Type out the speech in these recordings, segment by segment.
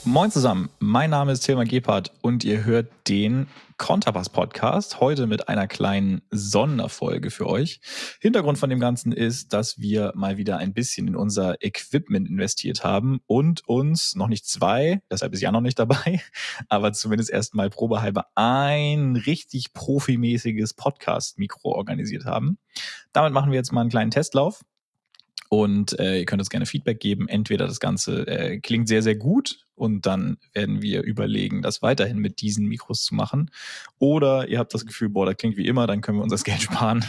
Moin zusammen, mein Name ist Tilman Gebhardt und ihr hört den Konterpass-Podcast, heute mit einer kleinen Sonderfolge für euch. Hintergrund von dem Ganzen ist, dass wir mal wieder ein bisschen in unser Equipment investiert haben und uns noch nicht zwei, deshalb ist Jan noch nicht dabei, aber zumindest erstmal probehalber ein richtig profimäßiges Podcast-Mikro organisiert haben. Damit machen wir jetzt mal einen kleinen Testlauf. Und ihr könnt uns gerne Feedback geben. Entweder das Ganze klingt sehr, sehr gut und dann werden wir überlegen, das weiterhin mit diesen Mikros zu machen. Oder ihr habt das Gefühl, das klingt wie immer, dann können wir uns das Geld sparen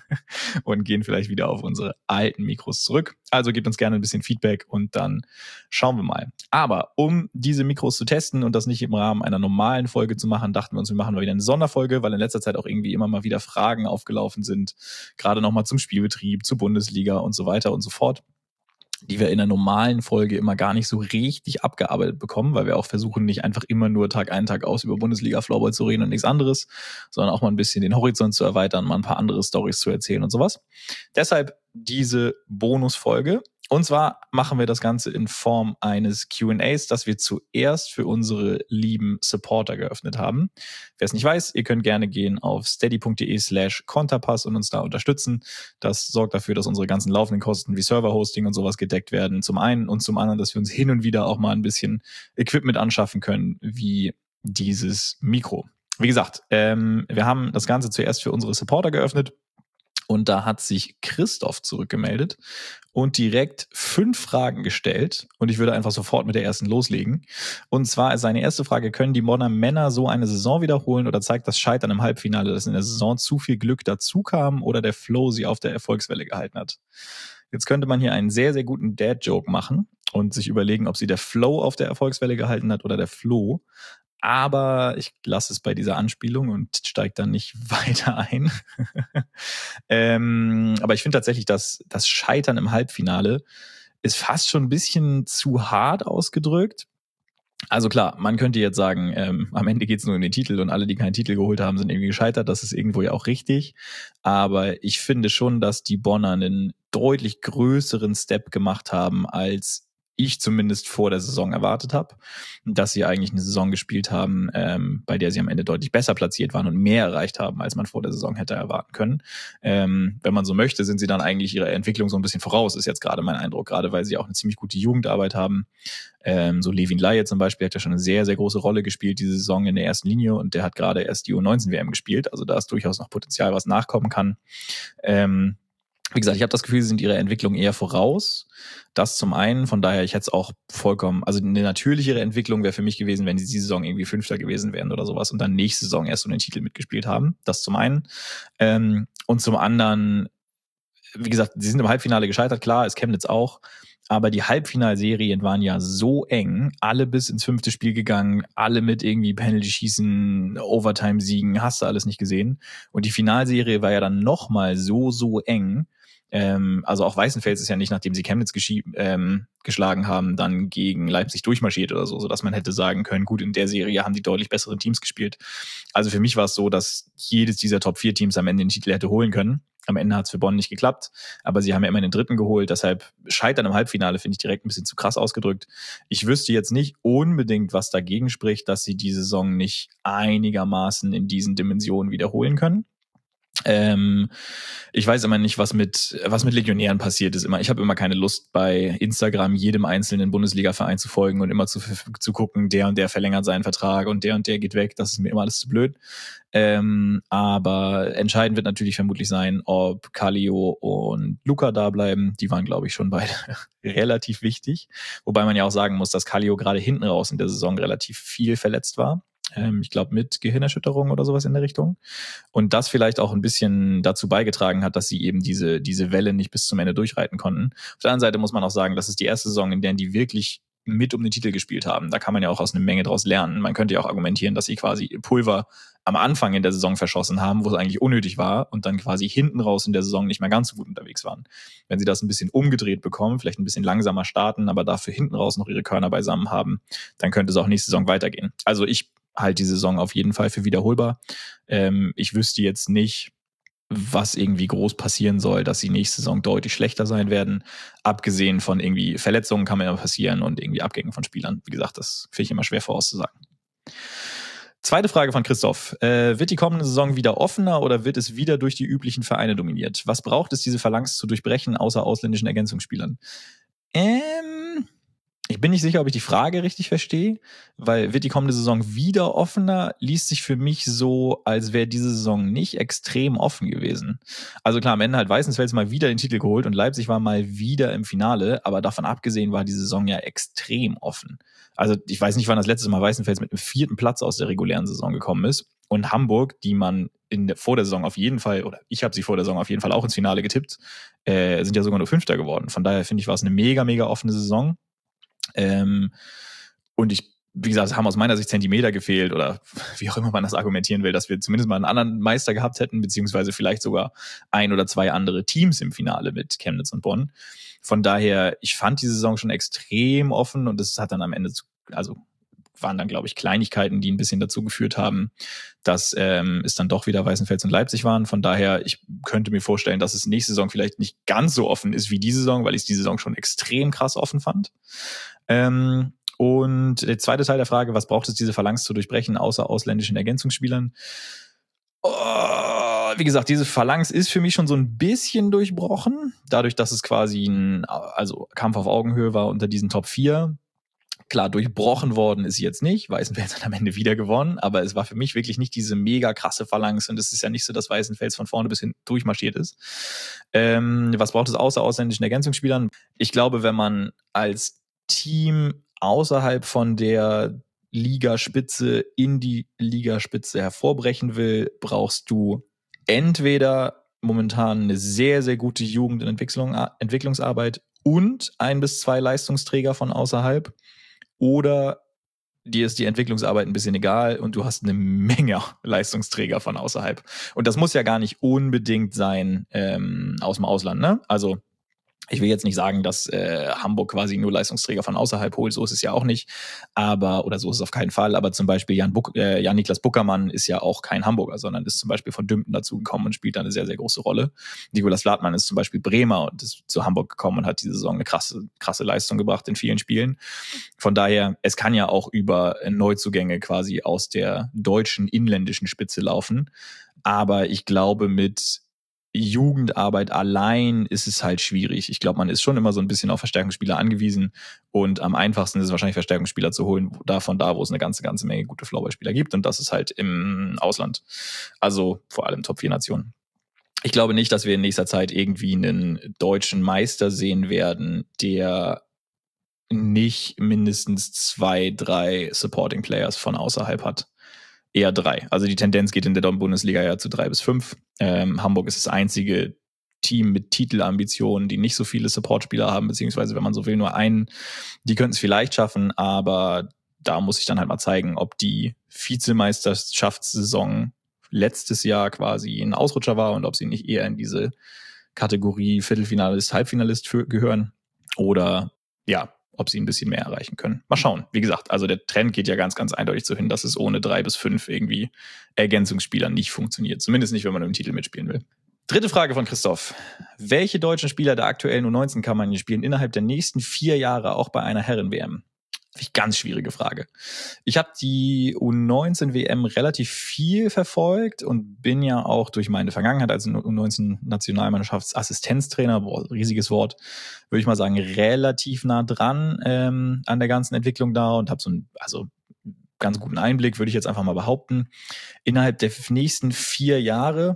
und gehen vielleicht wieder auf unsere alten Mikros zurück. Also gebt uns gerne ein bisschen Feedback und dann schauen wir mal. Aber um diese Mikros zu testen und das nicht im Rahmen einer normalen Folge zu machen, dachten wir uns, wir machen mal wieder eine Sonderfolge, weil in letzter Zeit auch irgendwie immer mal wieder Fragen aufgelaufen sind, gerade nochmal zum Spielbetrieb, zur Bundesliga und so weiter und so fort, die wir in der normalen Folge immer gar nicht so richtig abgearbeitet bekommen, weil wir auch versuchen, nicht einfach immer nur Tag ein, Tag aus über Bundesliga-Floorball zu reden und nichts anderes, sondern auch mal ein bisschen den Horizont zu erweitern, mal ein paar andere Storys zu erzählen und sowas. Deshalb diese Bonusfolge. Und zwar machen wir das Ganze in Form eines Q&As, das wir zuerst für unsere lieben Supporter geöffnet haben. Wer es nicht weiß, ihr könnt gerne gehen auf steady.de/Konterpass und uns da unterstützen. Das sorgt dafür, dass unsere ganzen laufenden Kosten wie Server-Hosting und sowas gedeckt werden, zum einen, und zum anderen, dass wir uns hin und wieder auch mal ein bisschen Equipment anschaffen können, wie dieses Mikro. Wie gesagt, wir haben das Ganze zuerst für unsere Supporter geöffnet. Und da hat sich Christoph zurückgemeldet und direkt 5 Fragen gestellt. Und ich würde einfach sofort mit der ersten loslegen. Und zwar ist seine erste Frage: Können die Bonner Männer so eine Saison wiederholen oder zeigt das Scheitern im Halbfinale, dass in der Saison zu viel Glück dazu kam oder der Flow sie auf der Erfolgswelle gehalten hat? Jetzt könnte man hier einen sehr, sehr guten Dad-Joke machen und sich überlegen, ob sie der Flow auf der Erfolgswelle gehalten hat oder der Flo. Aber ich lasse es bei dieser Anspielung und steige dann nicht weiter ein. Aber ich finde tatsächlich, dass das Scheitern im Halbfinale ist fast schon ein bisschen zu hart ausgedrückt. Also klar, man könnte jetzt sagen, am Ende geht es nur um den Titel und alle, die keinen Titel geholt haben, sind irgendwie gescheitert. Das ist irgendwo ja auch richtig. Aber ich finde schon, dass die Bonner einen deutlich größeren Step gemacht haben, als ich zumindest vor der Saison erwartet habe, dass sie eigentlich eine Saison gespielt haben, bei der sie am Ende deutlich besser platziert waren und mehr erreicht haben, als man vor der Saison hätte erwarten können. Wenn man so möchte, sind sie dann eigentlich ihrer Entwicklung so ein bisschen voraus, ist jetzt gerade mein Eindruck, gerade weil sie auch eine ziemlich gute Jugendarbeit haben. So Levin Laie zum Beispiel hat ja schon eine sehr, sehr große Rolle gespielt diese Saison in der ersten Linie und der hat gerade erst die U19-WM gespielt, also da ist durchaus noch Potenzial, was nachkommen kann. Wie gesagt, ich habe das Gefühl, sie sind ihrer Entwicklung eher voraus. Das zum einen, von daher, ich hätte es auch vollkommen, also eine natürlichere Entwicklung wäre für mich gewesen, wenn sie diese Saison irgendwie Fünfter gewesen wären oder sowas und dann nächste Saison erst um den Titel mitgespielt haben. Das zum einen. Und zum anderen, wie gesagt, sie sind im Halbfinale gescheitert, klar, ist Chemnitz auch. Aber die Halbfinalserien waren ja so eng, alle bis ins 5. Spiel gegangen, alle mit irgendwie Penalty-Schießen, Overtime-Siegen, hast du alles nicht gesehen. Und die Finalserie war ja dann nochmal so eng. Also auch Weißenfels ist ja nicht, nachdem sie Chemnitz geschlagen haben, dann gegen Leipzig durchmarschiert oder so, sodass man hätte sagen können, gut, in der Serie haben die deutlich besseren Teams gespielt. Also für mich war es so, dass jedes dieser Top-4-Teams am Ende den Titel hätte holen können. Am Ende hat es für Bonn nicht geklappt, aber sie haben ja immer den dritten geholt, deshalb Scheitern im Halbfinale finde ich direkt ein bisschen zu krass ausgedrückt. Ich wüsste jetzt nicht unbedingt, was dagegen spricht, dass sie die Saison nicht einigermaßen in diesen Dimensionen wiederholen können. Ich weiß immer nicht, was mit Legionären passiert ist. Ich habe immer keine Lust, bei Instagram jedem einzelnen Bundesliga-Verein zu folgen und immer zu gucken, der und der verlängert seinen Vertrag und der geht weg. Das ist mir immer alles zu blöd. Aber entscheidend wird natürlich vermutlich sein, ob Kallio und Luca da bleiben. Die waren, glaube ich, schon beide relativ wichtig. Wobei man ja auch sagen muss, dass Kallio gerade hinten raus in der Saison relativ viel verletzt war. Ich glaube mit Gehirnerschütterung oder sowas in der Richtung. Und das vielleicht auch ein bisschen dazu beigetragen hat, dass sie eben diese Welle nicht bis zum Ende durchreiten konnten. Auf der anderen Seite muss man auch sagen, das ist die erste Saison, in der die wirklich mit um den Titel gespielt haben. Da kann man ja auch aus einer Menge draus lernen. Man könnte ja auch argumentieren, dass sie quasi Pulver am Anfang in der Saison verschossen haben, wo es eigentlich unnötig war und dann quasi hinten raus in der Saison nicht mehr ganz so gut unterwegs waren. Wenn sie das ein bisschen umgedreht bekommen, vielleicht ein bisschen langsamer starten, aber dafür hinten raus noch ihre Körner beisammen haben, dann könnte es auch nächste Saison weitergehen. Also ich halte die Saison auf jeden Fall für wiederholbar. Ich wüsste jetzt nicht, was irgendwie groß passieren soll, dass sie nächste Saison deutlich schlechter sein werden. Abgesehen von irgendwie Verletzungen kann immer passieren und irgendwie Abgängen von Spielern. Wie gesagt, das finde ich immer schwer vorauszusagen. Zweite Frage von Christoph. Wird die kommende Saison wieder offener oder wird es wieder durch die üblichen Vereine dominiert? Was braucht es, diese Phalanx zu durchbrechen, außer ausländischen Ergänzungsspielern? Ich bin nicht sicher, ob ich die Frage richtig verstehe, weil wird die kommende Saison wieder offener, liest sich für mich so, als wäre diese Saison nicht extrem offen gewesen. Also klar, am Ende hat Weißensfels mal wieder den Titel geholt und Leipzig war mal wieder im Finale, aber davon abgesehen war die Saison ja extrem offen. Also ich weiß nicht, wann das letzte Mal Weißenfels mit einem 4. Platz aus der regulären Saison gekommen ist. Und Hamburg, die man vor der Saison auf jeden Fall, oder ich habe sie vor der Saison auf jeden Fall auch ins Finale getippt, sind ja sogar nur 5. geworden. Von daher finde ich, war es eine mega, mega offene Saison. Und wie gesagt, es haben aus meiner Sicht Zentimeter gefehlt oder wie auch immer man das argumentieren will, dass wir zumindest mal einen anderen Meister gehabt hätten, beziehungsweise vielleicht sogar 1 oder 2 andere Teams im Finale mit Chemnitz und Bonn. Von daher, ich fand die Saison schon extrem offen und es hat dann am Ende, waren dann, glaube ich, Kleinigkeiten, die ein bisschen dazu geführt haben, dass es dann doch wieder Weißenfels und Leipzig waren. Von daher, ich könnte mir vorstellen, dass es nächste Saison vielleicht nicht ganz so offen ist wie diese Saison, weil ich die Saison schon extrem krass offen fand. Und der zweite Teil der Frage, was braucht es, diese Phalanx zu durchbrechen, außer ausländischen Ergänzungsspielern? Wie gesagt, diese Phalanx ist für mich schon so ein bisschen durchbrochen, dadurch, dass es quasi ein Kampf auf Augenhöhe war unter diesen Top 4. Klar, durchbrochen worden ist sie jetzt nicht. Weißenfels hat am Ende wieder gewonnen, aber es war für mich wirklich nicht diese mega krasse Phalanx und es ist ja nicht so, dass Weißenfels von vorne bis hin durchmarschiert ist. Was braucht es außer ausländischen Ergänzungsspielern? Ich glaube, wenn man als Team außerhalb von der Ligaspitze in die Ligaspitze hervorbrechen will, brauchst du entweder momentan eine sehr, sehr gute Jugend- und Entwicklungsarbeit und 1 bis 2 Leistungsträger von außerhalb. Oder dir ist die Entwicklungsarbeit ein bisschen egal und du hast eine Menge Leistungsträger von außerhalb. Und das muss ja gar nicht unbedingt sein aus dem Ausland, ne? Also ich will jetzt nicht sagen, dass Hamburg quasi nur Leistungsträger von außerhalb holt, so ist es ja auch nicht, oder so ist es auf keinen Fall, aber zum Beispiel Jan-Niklas Buckermann ist ja auch kein Hamburger, sondern ist zum Beispiel von Dümpen dazugekommen und spielt da eine sehr, sehr große Rolle. Nikolas Ladmann ist zum Beispiel Bremer und ist zu Hamburg gekommen und hat diese Saison eine krasse Leistung gebracht in vielen Spielen. Von daher, es kann ja auch über Neuzugänge quasi aus der deutschen inländischen Spitze laufen, aber ich glaube, mit Jugendarbeit allein ist es halt schwierig. Ich glaube, man ist schon immer so ein bisschen auf Verstärkungsspieler angewiesen und am einfachsten ist es wahrscheinlich, Verstärkungsspieler zu holen, wo es eine ganze Menge gute Floorball-Spieler gibt und das ist halt im Ausland. Also vor allem Top-4-Nationen. Ich glaube nicht, dass wir in nächster Zeit irgendwie einen deutschen Meister sehen werden, der nicht mindestens 2, 3 Supporting Players von außerhalb hat. Eher 3. Also die Tendenz geht in der Bundesliga ja zu 3 bis 5. Hamburg ist das einzige Team mit Titelambitionen, die nicht so viele Supportspieler haben, beziehungsweise, wenn man so will, nur einen. Die könnten es vielleicht schaffen, aber da muss ich dann halt mal zeigen, ob die Vizemeisterschaftssaison letztes Jahr quasi ein Ausrutscher war und ob sie nicht eher in diese Kategorie Viertelfinalist, Halbfinalist gehören oder ja, ob sie ein bisschen mehr erreichen können. Mal schauen. Wie gesagt, also der Trend geht ja ganz, ganz eindeutig so hin, dass es ohne 3 bis 5 irgendwie Ergänzungsspieler nicht funktioniert. Zumindest nicht, wenn man im Titel mitspielen will. Dritte Frage von Christoph. Welche deutschen Spieler der aktuellen U19-Kampagne spielen innerhalb der nächsten 4 Jahre auch bei einer Herren-WM? Ganz schwierige Frage. Ich habe die U19-WM relativ viel verfolgt und bin ja auch durch meine Vergangenheit als U19-Nationalmannschaftsassistenztrainer, riesiges Wort, würde ich mal sagen, relativ nah dran an der ganzen Entwicklung da und habe so einen ganz guten Einblick, würde ich jetzt einfach mal behaupten. Innerhalb der nächsten 4 Jahre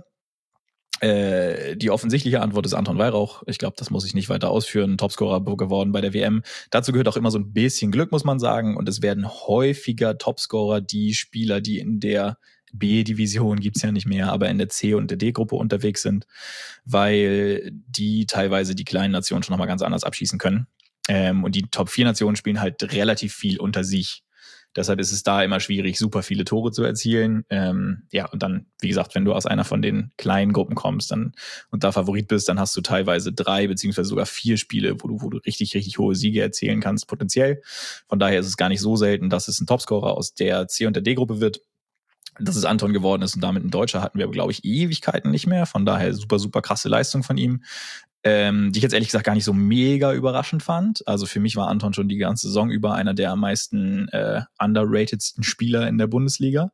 die offensichtliche Antwort ist Anton Weihrauch. Ich glaube, das muss ich nicht weiter ausführen. Topscorer geworden bei der WM. Dazu gehört auch immer so ein bisschen Glück, muss man sagen. Und es werden häufiger Topscorer die Spieler, die in der B-Division, gibt's ja nicht mehr, aber in der C- und der D-Gruppe unterwegs sind, weil die teilweise die kleinen Nationen schon nochmal ganz anders abschießen können. Und die Top-4-Nationen spielen halt relativ viel unter sich. Deshalb ist es da immer schwierig, super viele Tore zu erzielen. Und dann, wie gesagt, wenn du aus einer von den kleinen Gruppen kommst und da Favorit bist, dann hast du teilweise 3 beziehungsweise sogar 4 Spiele, wo du richtig, richtig hohe Siege erzielen kannst, potenziell. Von daher ist es gar nicht so selten, dass es ein Topscorer aus der C- und der D-Gruppe wird. dass es Anton geworden ist und damit ein Deutscher hatten wir, glaube ich, Ewigkeiten nicht mehr. Von daher super, super krasse Leistung von ihm, die ich jetzt ehrlich gesagt gar nicht so mega überraschend fand. Also für mich war Anton schon die ganze Saison über einer der am meisten underratedsten Spieler in der Bundesliga.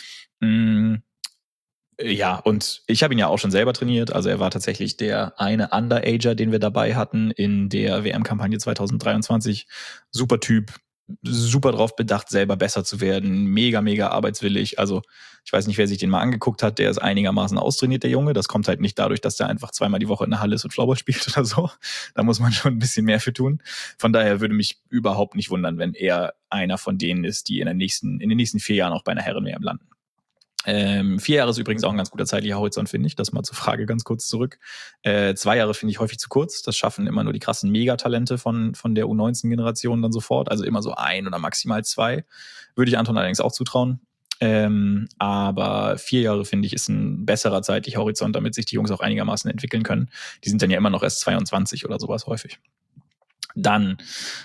Ja, und ich habe ihn ja auch schon selber trainiert. Also er war tatsächlich der eine Underager, den wir dabei hatten in der WM-Kampagne 2023. Super Typ, super drauf bedacht, selber besser zu werden. Mega, mega arbeitswillig. Also ich weiß nicht, wer sich den mal angeguckt hat. Der ist einigermaßen austrainiert, der Junge. Das kommt halt nicht dadurch, dass der einfach zweimal die Woche in der Halle ist und Floorball spielt oder so. Da muss man schon ein bisschen mehr für tun. Von daher würde mich überhaupt nicht wundern, wenn er einer von denen ist, die in den nächsten 4 Jahren auch bei einer Herren-WM landen. 4 Jahre ist übrigens auch ein ganz guter zeitlicher Horizont, finde ich. Das mal zur Frage ganz kurz zurück. 2 Jahre finde ich häufig zu kurz. Das schaffen immer nur die krassen Megatalente von der U19-Generation dann sofort. Also immer so 1 oder maximal 2. Würde ich Anton allerdings auch zutrauen. Aber 4 Jahre, finde ich, ist ein besserer zeitlicher Horizont, damit sich die Jungs auch einigermaßen entwickeln können. Die sind dann ja immer noch erst 22 oder sowas häufig. Dann,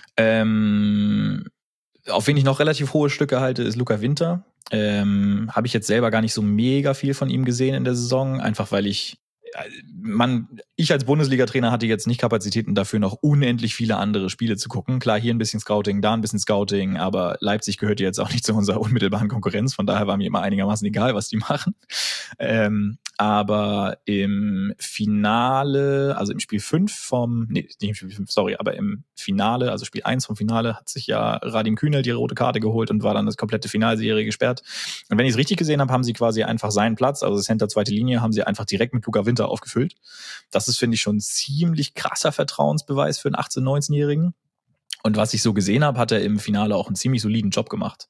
auf wen ich noch relativ hohe Stücke halte, ist Luca Winter. Habe ich jetzt selber gar nicht so mega viel von ihm gesehen in der Saison, einfach weil ich als Bundesliga-Trainer hatte jetzt nicht Kapazitäten dafür, noch unendlich viele andere Spiele zu gucken. Klar, hier ein bisschen Scouting, da ein bisschen Scouting, aber Leipzig gehört jetzt auch nicht zu unserer unmittelbaren Konkurrenz, von daher war mir immer einigermaßen egal, was die machen. Aber im Finale, also im Spiel 5 nicht im Spiel 5, sorry, aber im Finale, also Spiel 1 vom Finale, hat sich ja Radim Kühnel die rote Karte geholt und war dann das komplette Finalserie gesperrt. Und wenn ich es richtig gesehen habe, haben sie quasi einfach seinen Platz, also Center zweite Linie, haben sie einfach direkt mit Luca Winter aufgefüllt. Das ist, finde ich, schon ein ziemlich krasser Vertrauensbeweis für einen 18-, 19-Jährigen. Und was ich so gesehen habe, hat er im Finale auch einen ziemlich soliden Job gemacht.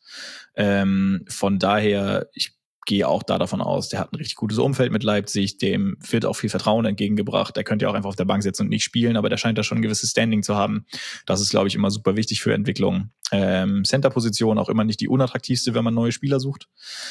Von daher, ich gehe auch da davon aus, der hat ein richtig gutes Umfeld mit Leipzig, dem wird auch viel Vertrauen entgegengebracht. Der könnte ja auch einfach auf der Bank sitzen und nicht spielen, aber der scheint da schon ein gewisses Standing zu haben. Das ist, glaube ich, immer super wichtig für Entwicklung. Center-Position auch immer nicht die unattraktivste, wenn man neue Spieler sucht.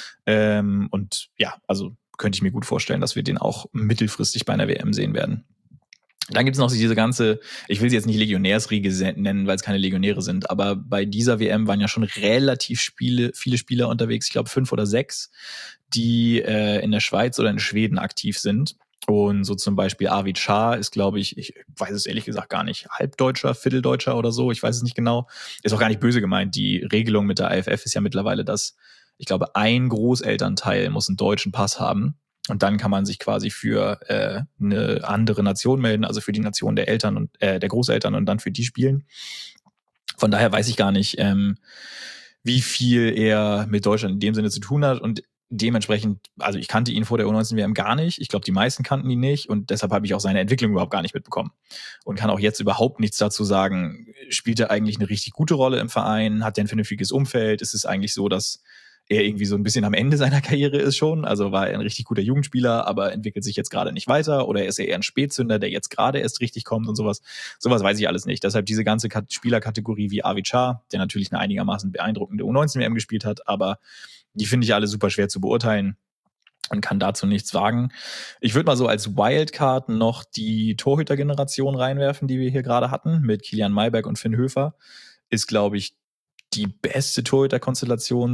Und ja, also könnte ich mir gut vorstellen, dass wir den auch mittelfristig bei einer WM sehen werden. Dann gibt's noch diese ganze, ich will sie jetzt nicht Legionärsriege nennen, weil es keine Legionäre sind, aber bei dieser WM waren ja schon relativ viele Spieler unterwegs, ich glaube 5 oder 6, die in der Schweiz oder in Schweden aktiv sind. Und so zum Beispiel Arvid Schaar ist, glaube ich weiß es ehrlich gesagt gar nicht, Halbdeutscher, Vierteldeutscher oder so, ich weiß es nicht genau. Ist auch gar nicht böse gemeint. Die Regelung mit der AFF ist ja mittlerweile, dass, ich glaube, ein Großelternteil muss einen deutschen Pass haben. Und dann kann man sich quasi für eine andere Nation melden, also für die Nation der Eltern und der Großeltern und dann für die spielen. Von daher weiß ich gar nicht, wie viel er mit Deutschland in dem Sinne zu tun hat. Und dementsprechend, also ich kannte ihn vor der U19-WM gar nicht. Ich glaube, die meisten kannten ihn nicht. Und deshalb habe ich auch seine Entwicklung überhaupt gar nicht mitbekommen. Und kann auch jetzt überhaupt nichts dazu sagen. Spielt er eigentlich eine richtig gute Rolle im Verein? Hat er ein vernünftiges Umfeld? Ist es eigentlich so, dass er irgendwie so ein bisschen am Ende seiner Karriere ist schon? Also war er ein richtig guter Jugendspieler, aber entwickelt sich jetzt gerade nicht weiter? Oder ist er eher ein Spätzünder, der jetzt gerade erst richtig kommt und sowas? Sowas weiß ich alles nicht. Deshalb diese ganze Spielerkategorie wie Arvid Schaar, der natürlich eine einigermaßen beeindruckende U19-WM gespielt hat, aber die finde ich alle super schwer zu beurteilen und kann dazu nichts sagen. Ich würde mal so als Wildcard noch die Torhüter-Generation reinwerfen, die wir hier gerade hatten, mit Kilian Maybach und Finn Höfer. Ist, glaube ich, die beste Torhüter-Konstellation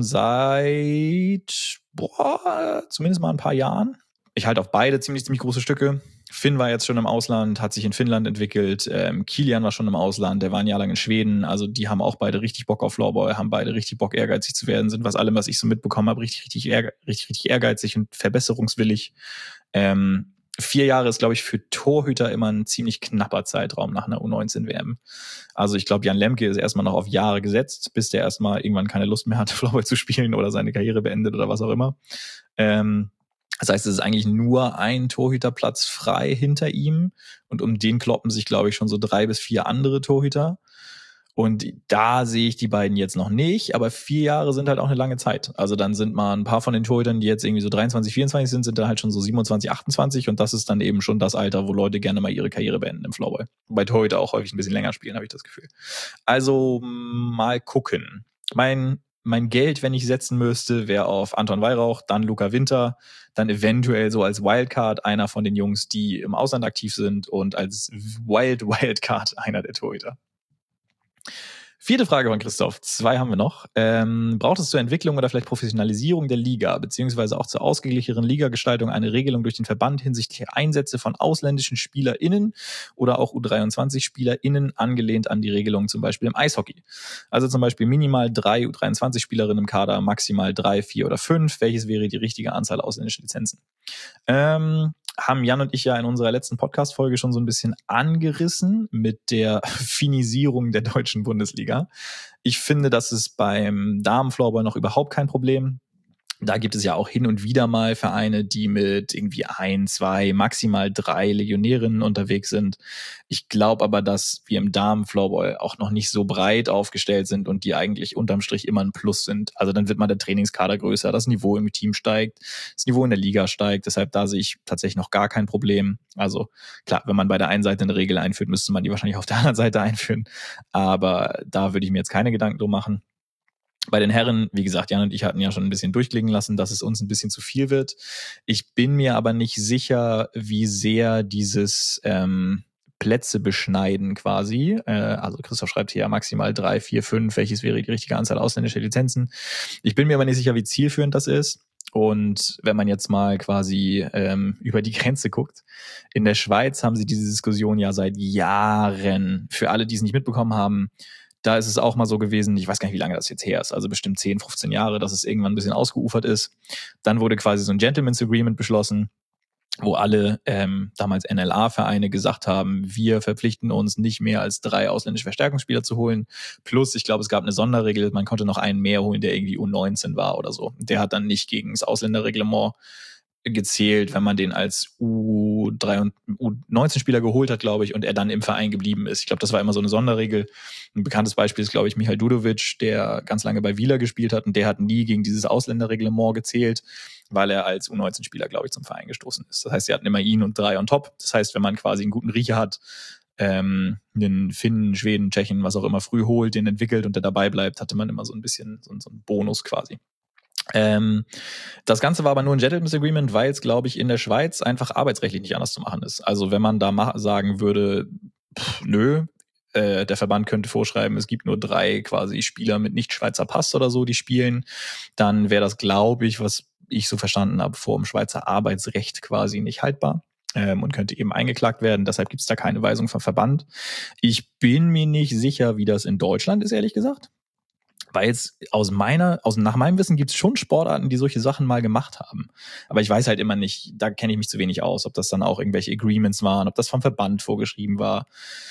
seit zumindest mal ein paar Jahren. Ich halte auf beide ziemlich große Stücke. Finn war jetzt schon im Ausland, hat sich in Finnland entwickelt. Kilian war schon im Ausland, der war ein Jahr lang in Schweden. Also die haben auch beide richtig Bock auf Floorball, haben beide richtig Bock, ehrgeizig zu werden, sind was allem, was ich so mitbekommen habe, richtig ehrgeizig und verbesserungswillig. 4 Jahre ist, glaube ich, für Torhüter immer ein ziemlich knapper Zeitraum nach einer U19-WM. Also ich glaube, Jan Lemke ist erstmal noch auf Jahre gesetzt, bis der erstmal irgendwann keine Lust mehr hatte, Floorball zu spielen oder seine Karriere beendet oder was auch immer. Das heißt, es ist eigentlich nur ein Torhüterplatz frei hinter ihm und um den kloppen sich, glaube ich, schon so 3 bis 4 andere Torhüter. Und da sehe ich die beiden jetzt noch nicht, aber 4 Jahre sind halt auch eine lange Zeit. Also dann sind mal ein paar von den Torhütern, die jetzt irgendwie so 23, 24 sind dann halt schon so 27, 28 und das ist dann eben schon das Alter, wo Leute gerne mal ihre Karriere beenden im Floorball. Bei Torhüter auch häufig ein bisschen länger spielen, habe ich das Gefühl. Also mal gucken. Mein Geld, wenn ich setzen müsste, wäre auf Anton Weihrauch, dann Luca Winter, dann eventuell so als Wildcard einer von den Jungs, die im Ausland aktiv sind und als Wildcard einer der Torhüter. 4. Frage von Christoph. 2 haben wir noch. Braucht es zur Entwicklung oder vielleicht Professionalisierung der Liga, beziehungsweise auch zur ausgeglicheneren Ligagestaltung eine Regelung durch den Verband hinsichtlich Einsätze von ausländischen SpielerInnen oder auch U23-SpielerInnen angelehnt an die Regelung zum Beispiel im Eishockey? Also zum Beispiel minimal 3 U23-Spielerinnen im Kader, maximal 3, 4 oder 5. Welches wäre die richtige Anzahl ausländischer Lizenzen? Haben Jan und ich ja in unserer letzten Podcast-Folge schon so ein bisschen angerissen mit der Finisierung der deutschen Bundesliga. Ich finde, das ist beim Damenfloorball noch überhaupt kein Problem. Da gibt es ja auch hin und wieder mal Vereine, die mit irgendwie 1, 2, maximal 3 Legionärinnen unterwegs sind. Ich glaube aber, dass wir im Damenfloorball auch noch nicht so breit aufgestellt sind und die eigentlich unterm Strich immer ein Plus sind. Also dann wird mal der Trainingskader größer, das Niveau im Team steigt, das Niveau in der Liga steigt. Deshalb da sehe ich tatsächlich noch gar kein Problem. Also klar, wenn man bei der einen Seite eine Regel einführt, müsste man die wahrscheinlich auf der anderen Seite einführen. Aber da würde ich mir jetzt keine Gedanken drum machen. Bei den Herren, wie gesagt, Jan und ich hatten ja schon ein bisschen durchklingen lassen, dass es uns ein bisschen zu viel wird. Ich bin mir aber nicht sicher, wie sehr dieses Plätze beschneiden quasi. Also Christoph schreibt hier ja maximal 3, 4, 5. Welches wäre die richtige Anzahl ausländischer Lizenzen? Ich bin mir aber nicht sicher, wie zielführend das ist. Und wenn man jetzt mal quasi über die Grenze guckt, in der Schweiz haben sie diese Diskussion ja seit Jahren. Für alle, die es nicht mitbekommen haben, da ist es auch mal so gewesen, ich weiß gar nicht, wie lange das jetzt her ist, also bestimmt 10, 15 Jahre, dass es irgendwann ein bisschen ausgeufert ist. Dann wurde quasi so ein Gentleman's Agreement beschlossen, wo alle damals NLA-Vereine gesagt haben, wir verpflichten uns nicht mehr als 3 ausländische Verstärkungsspieler zu holen. Plus, ich glaube, es gab eine Sonderregel, man konnte noch einen mehr holen, der irgendwie U19 war oder so. Der hat dann nicht gegen das Ausländerreglement gezählt, wenn man den als U3 und U19-Spieler geholt hat, glaube ich, und er dann im Verein geblieben ist. Ich glaube, das war immer so eine Sonderregel. Ein bekanntes Beispiel ist, glaube ich, Michael Dudovic, der ganz lange bei Wieler gespielt hat und der hat nie gegen dieses Ausländerreglement gezählt, weil er als U19-Spieler, glaube ich, zum Verein gestoßen ist. Das heißt, sie hatten immer ihn und 3 on top. Das heißt, wenn man quasi einen guten Riecher hat, einen Finnen, Schweden, Tschechen, was auch immer, früh holt, den entwickelt und der dabei bleibt, hatte man immer so ein bisschen so einen Bonus quasi. Das Ganze war aber nur ein Gentleman's Agreement, weil es, glaube ich, in der Schweiz einfach arbeitsrechtlich nicht anders zu machen ist. Also wenn man da sagen würde, nö, der Verband könnte vorschreiben, es gibt nur 3 quasi Spieler mit Nicht-Schweizer Pass oder so, die spielen, dann wäre das, glaube ich, was ich so verstanden habe, vor dem Schweizer Arbeitsrecht quasi nicht haltbar und könnte eben eingeklagt werden. Deshalb gibt es da keine Weisung vom Verband. Ich bin mir nicht sicher, wie das in Deutschland ist, ehrlich gesagt. Weil jetzt nach meinem Wissen gibt es schon Sportarten, die solche Sachen mal gemacht haben. Aber ich weiß halt immer nicht, da kenne ich mich zu wenig aus, ob das dann auch irgendwelche Agreements waren, ob das vom Verband vorgeschrieben war.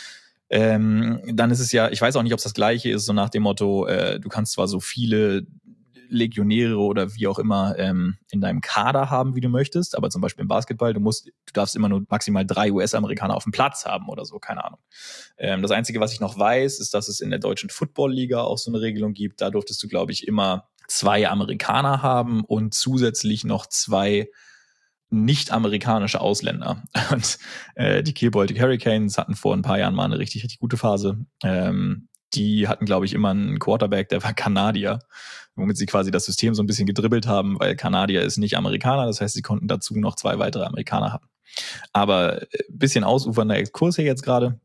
Dann ist es ja, ich weiß auch nicht, ob es das Gleiche ist, so nach dem Motto, du kannst zwar so viele Legionäre oder wie auch immer in deinem Kader haben, wie du möchtest, aber zum Beispiel im Basketball, du darfst immer nur maximal 3 US-Amerikaner auf dem Platz haben oder so, keine Ahnung. Das Einzige, was ich noch weiß, ist, dass es in der deutschen Football-Liga auch so eine Regelung gibt. Da durftest du, glaube ich, immer 2 Amerikaner haben und zusätzlich noch 2 nicht-amerikanische Ausländer. Und die Kiel Baltic Hurricanes hatten vor ein paar Jahren mal eine richtig, richtig gute Phase. Die hatten, glaube ich, immer einen Quarterback, der war Kanadier, womit sie quasi das System so ein bisschen gedribbelt haben, weil Kanadier ist nicht Amerikaner, das heißt, sie konnten dazu noch 2 weitere Amerikaner haben. Aber bisschen ausufernder Exkurs hier jetzt gerade.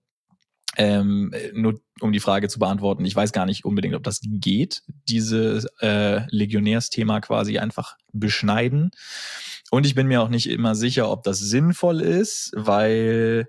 Nur um die Frage zu beantworten, ich weiß gar nicht unbedingt, ob das geht, dieses Legionärsthema quasi einfach beschneiden. Und ich bin mir auch nicht immer sicher, ob das sinnvoll ist, weil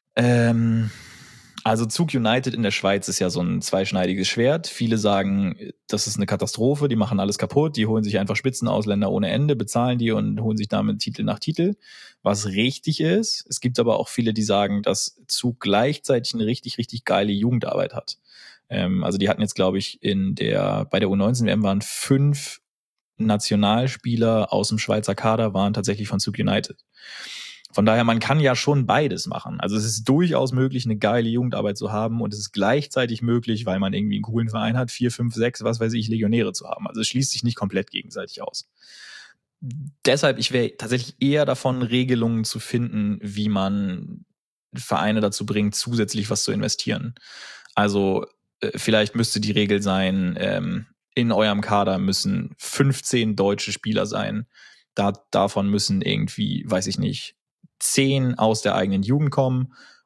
also Zug United in der Schweiz ist ja so ein zweischneidiges Schwert. Viele sagen, das ist eine Katastrophe, die machen alles kaputt, die holen sich einfach Spitzenausländer ohne Ende, bezahlen die und holen sich damit Titel nach Titel, was richtig ist. Es gibt aber auch viele, die sagen, dass Zug gleichzeitig eine richtig, richtig geile Jugendarbeit hat. Also die hatten jetzt, glaube ich, bei der U19-WM waren 5 Nationalspieler aus dem Schweizer Kader waren tatsächlich von Zug United. Von daher, man kann ja schon beides machen. Also es ist durchaus möglich, eine geile Jugendarbeit zu haben und es ist gleichzeitig möglich, weil man irgendwie einen coolen Verein hat, 4, 5, 6, was weiß ich, Legionäre zu haben. Also es schließt sich nicht komplett gegenseitig aus. Deshalb, ich wäre tatsächlich eher davon, Regelungen zu finden, wie man Vereine dazu bringt, zusätzlich was zu investieren. Also vielleicht müsste die Regel sein, in eurem Kader müssen 15 deutsche Spieler sein. Davon müssen irgendwie, weiß ich nicht, 10 aus der eigenen Jugend kommen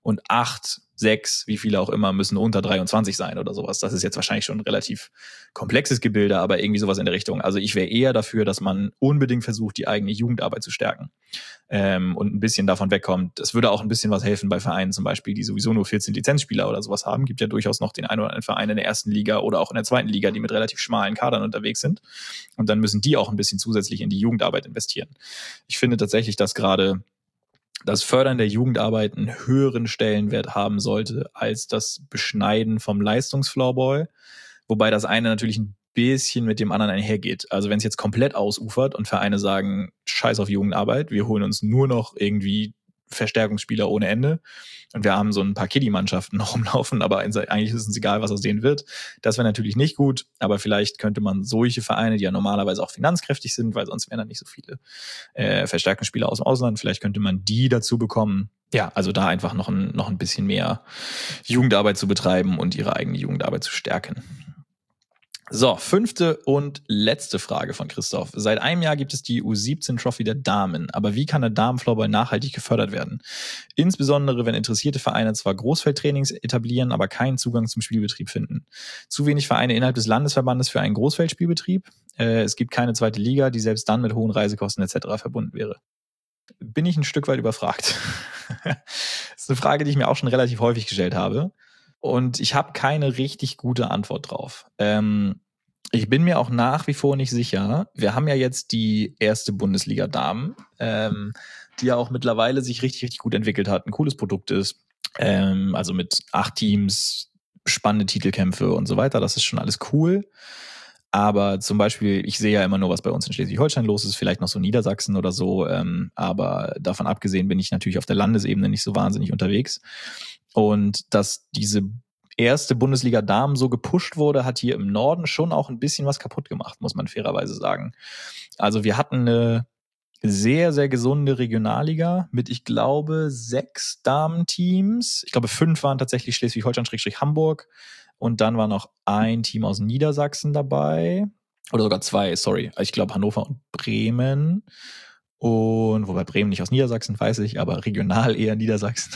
und 8, 6, wie viele auch immer, müssen unter 23 sein oder sowas. Das ist jetzt wahrscheinlich schon ein relativ komplexes Gebilde, aber irgendwie sowas in der Richtung. Also ich wäre eher dafür, dass man unbedingt versucht, die eigene Jugendarbeit zu stärken. Und ein bisschen davon wegkommt. Das würde auch ein bisschen was helfen bei Vereinen zum Beispiel, die sowieso nur 14 Lizenzspieler oder sowas haben. Gibt ja durchaus noch den einen oder anderen Verein in der ersten Liga oder auch in der zweiten Liga, die mit relativ schmalen Kadern unterwegs sind. Und dann müssen die auch ein bisschen zusätzlich in die Jugendarbeit investieren. Ich finde tatsächlich, dass gerade das Fördern der Jugendarbeit einen höheren Stellenwert haben sollte als das Beschneiden vom Leistungsfloorball. Wobei das eine natürlich ein bisschen mit dem anderen einhergeht. Also wenn es jetzt komplett ausufert und Vereine sagen, scheiß auf Jugendarbeit, wir holen uns nur noch irgendwie Verstärkungsspieler ohne Ende und wir haben so ein paar Kiddie-Mannschaften noch rumlaufen, aber eigentlich ist es uns egal, was aus denen wird. Das wäre natürlich nicht gut, aber vielleicht könnte man solche Vereine, die ja normalerweise auch finanzkräftig sind, weil sonst wären da nicht so viele Verstärkungsspieler aus dem Ausland, vielleicht könnte man die dazu bekommen, ja, also da einfach noch ein bisschen mehr Jugendarbeit zu betreiben und ihre eigene Jugendarbeit zu stärken. So, 5. und letzte Frage von Christoph. Seit einem Jahr gibt es die U17-Trophy der Damen, aber wie kann der Damenfloorball nachhaltig gefördert werden? Insbesondere, wenn interessierte Vereine zwar Großfeldtrainings etablieren, aber keinen Zugang zum Spielbetrieb finden. Zu wenig Vereine innerhalb des Landesverbandes für einen Großfeldspielbetrieb. Es gibt keine zweite Liga, die selbst dann mit hohen Reisekosten etc. verbunden wäre. Bin ich ein Stück weit überfragt. Das ist eine Frage, die ich mir auch schon relativ häufig gestellt habe. Und ich habe keine richtig gute Antwort drauf. Ich bin mir auch nach wie vor nicht sicher. Wir haben ja jetzt die erste Bundesliga Damen, die ja auch mittlerweile sich richtig, richtig gut entwickelt hat. Ein cooles Produkt ist. Also mit 8 Teams, spannende Titelkämpfe und so weiter. Das ist schon alles cool. Aber zum Beispiel, ich sehe ja immer nur, was bei uns in Schleswig-Holstein los ist, vielleicht noch so Niedersachsen oder so. Aber davon abgesehen bin ich natürlich auf der Landesebene nicht so wahnsinnig unterwegs. Und dass diese erste Bundesliga Damen so gepusht wurde, hat hier im Norden schon auch ein bisschen was kaputt gemacht, muss man fairerweise sagen. Also wir hatten eine sehr, sehr gesunde Regionalliga mit, ich glaube, 6 Damenteams. Ich glaube, 5 waren tatsächlich Schleswig-Holstein-Hamburg. Und dann war noch ein Team aus Niedersachsen dabei. Oder sogar 2, sorry. Ich glaube, Hannover und Bremen. Und wobei Bremen nicht aus Niedersachsen, weiß ich, aber regional eher Niedersachsen.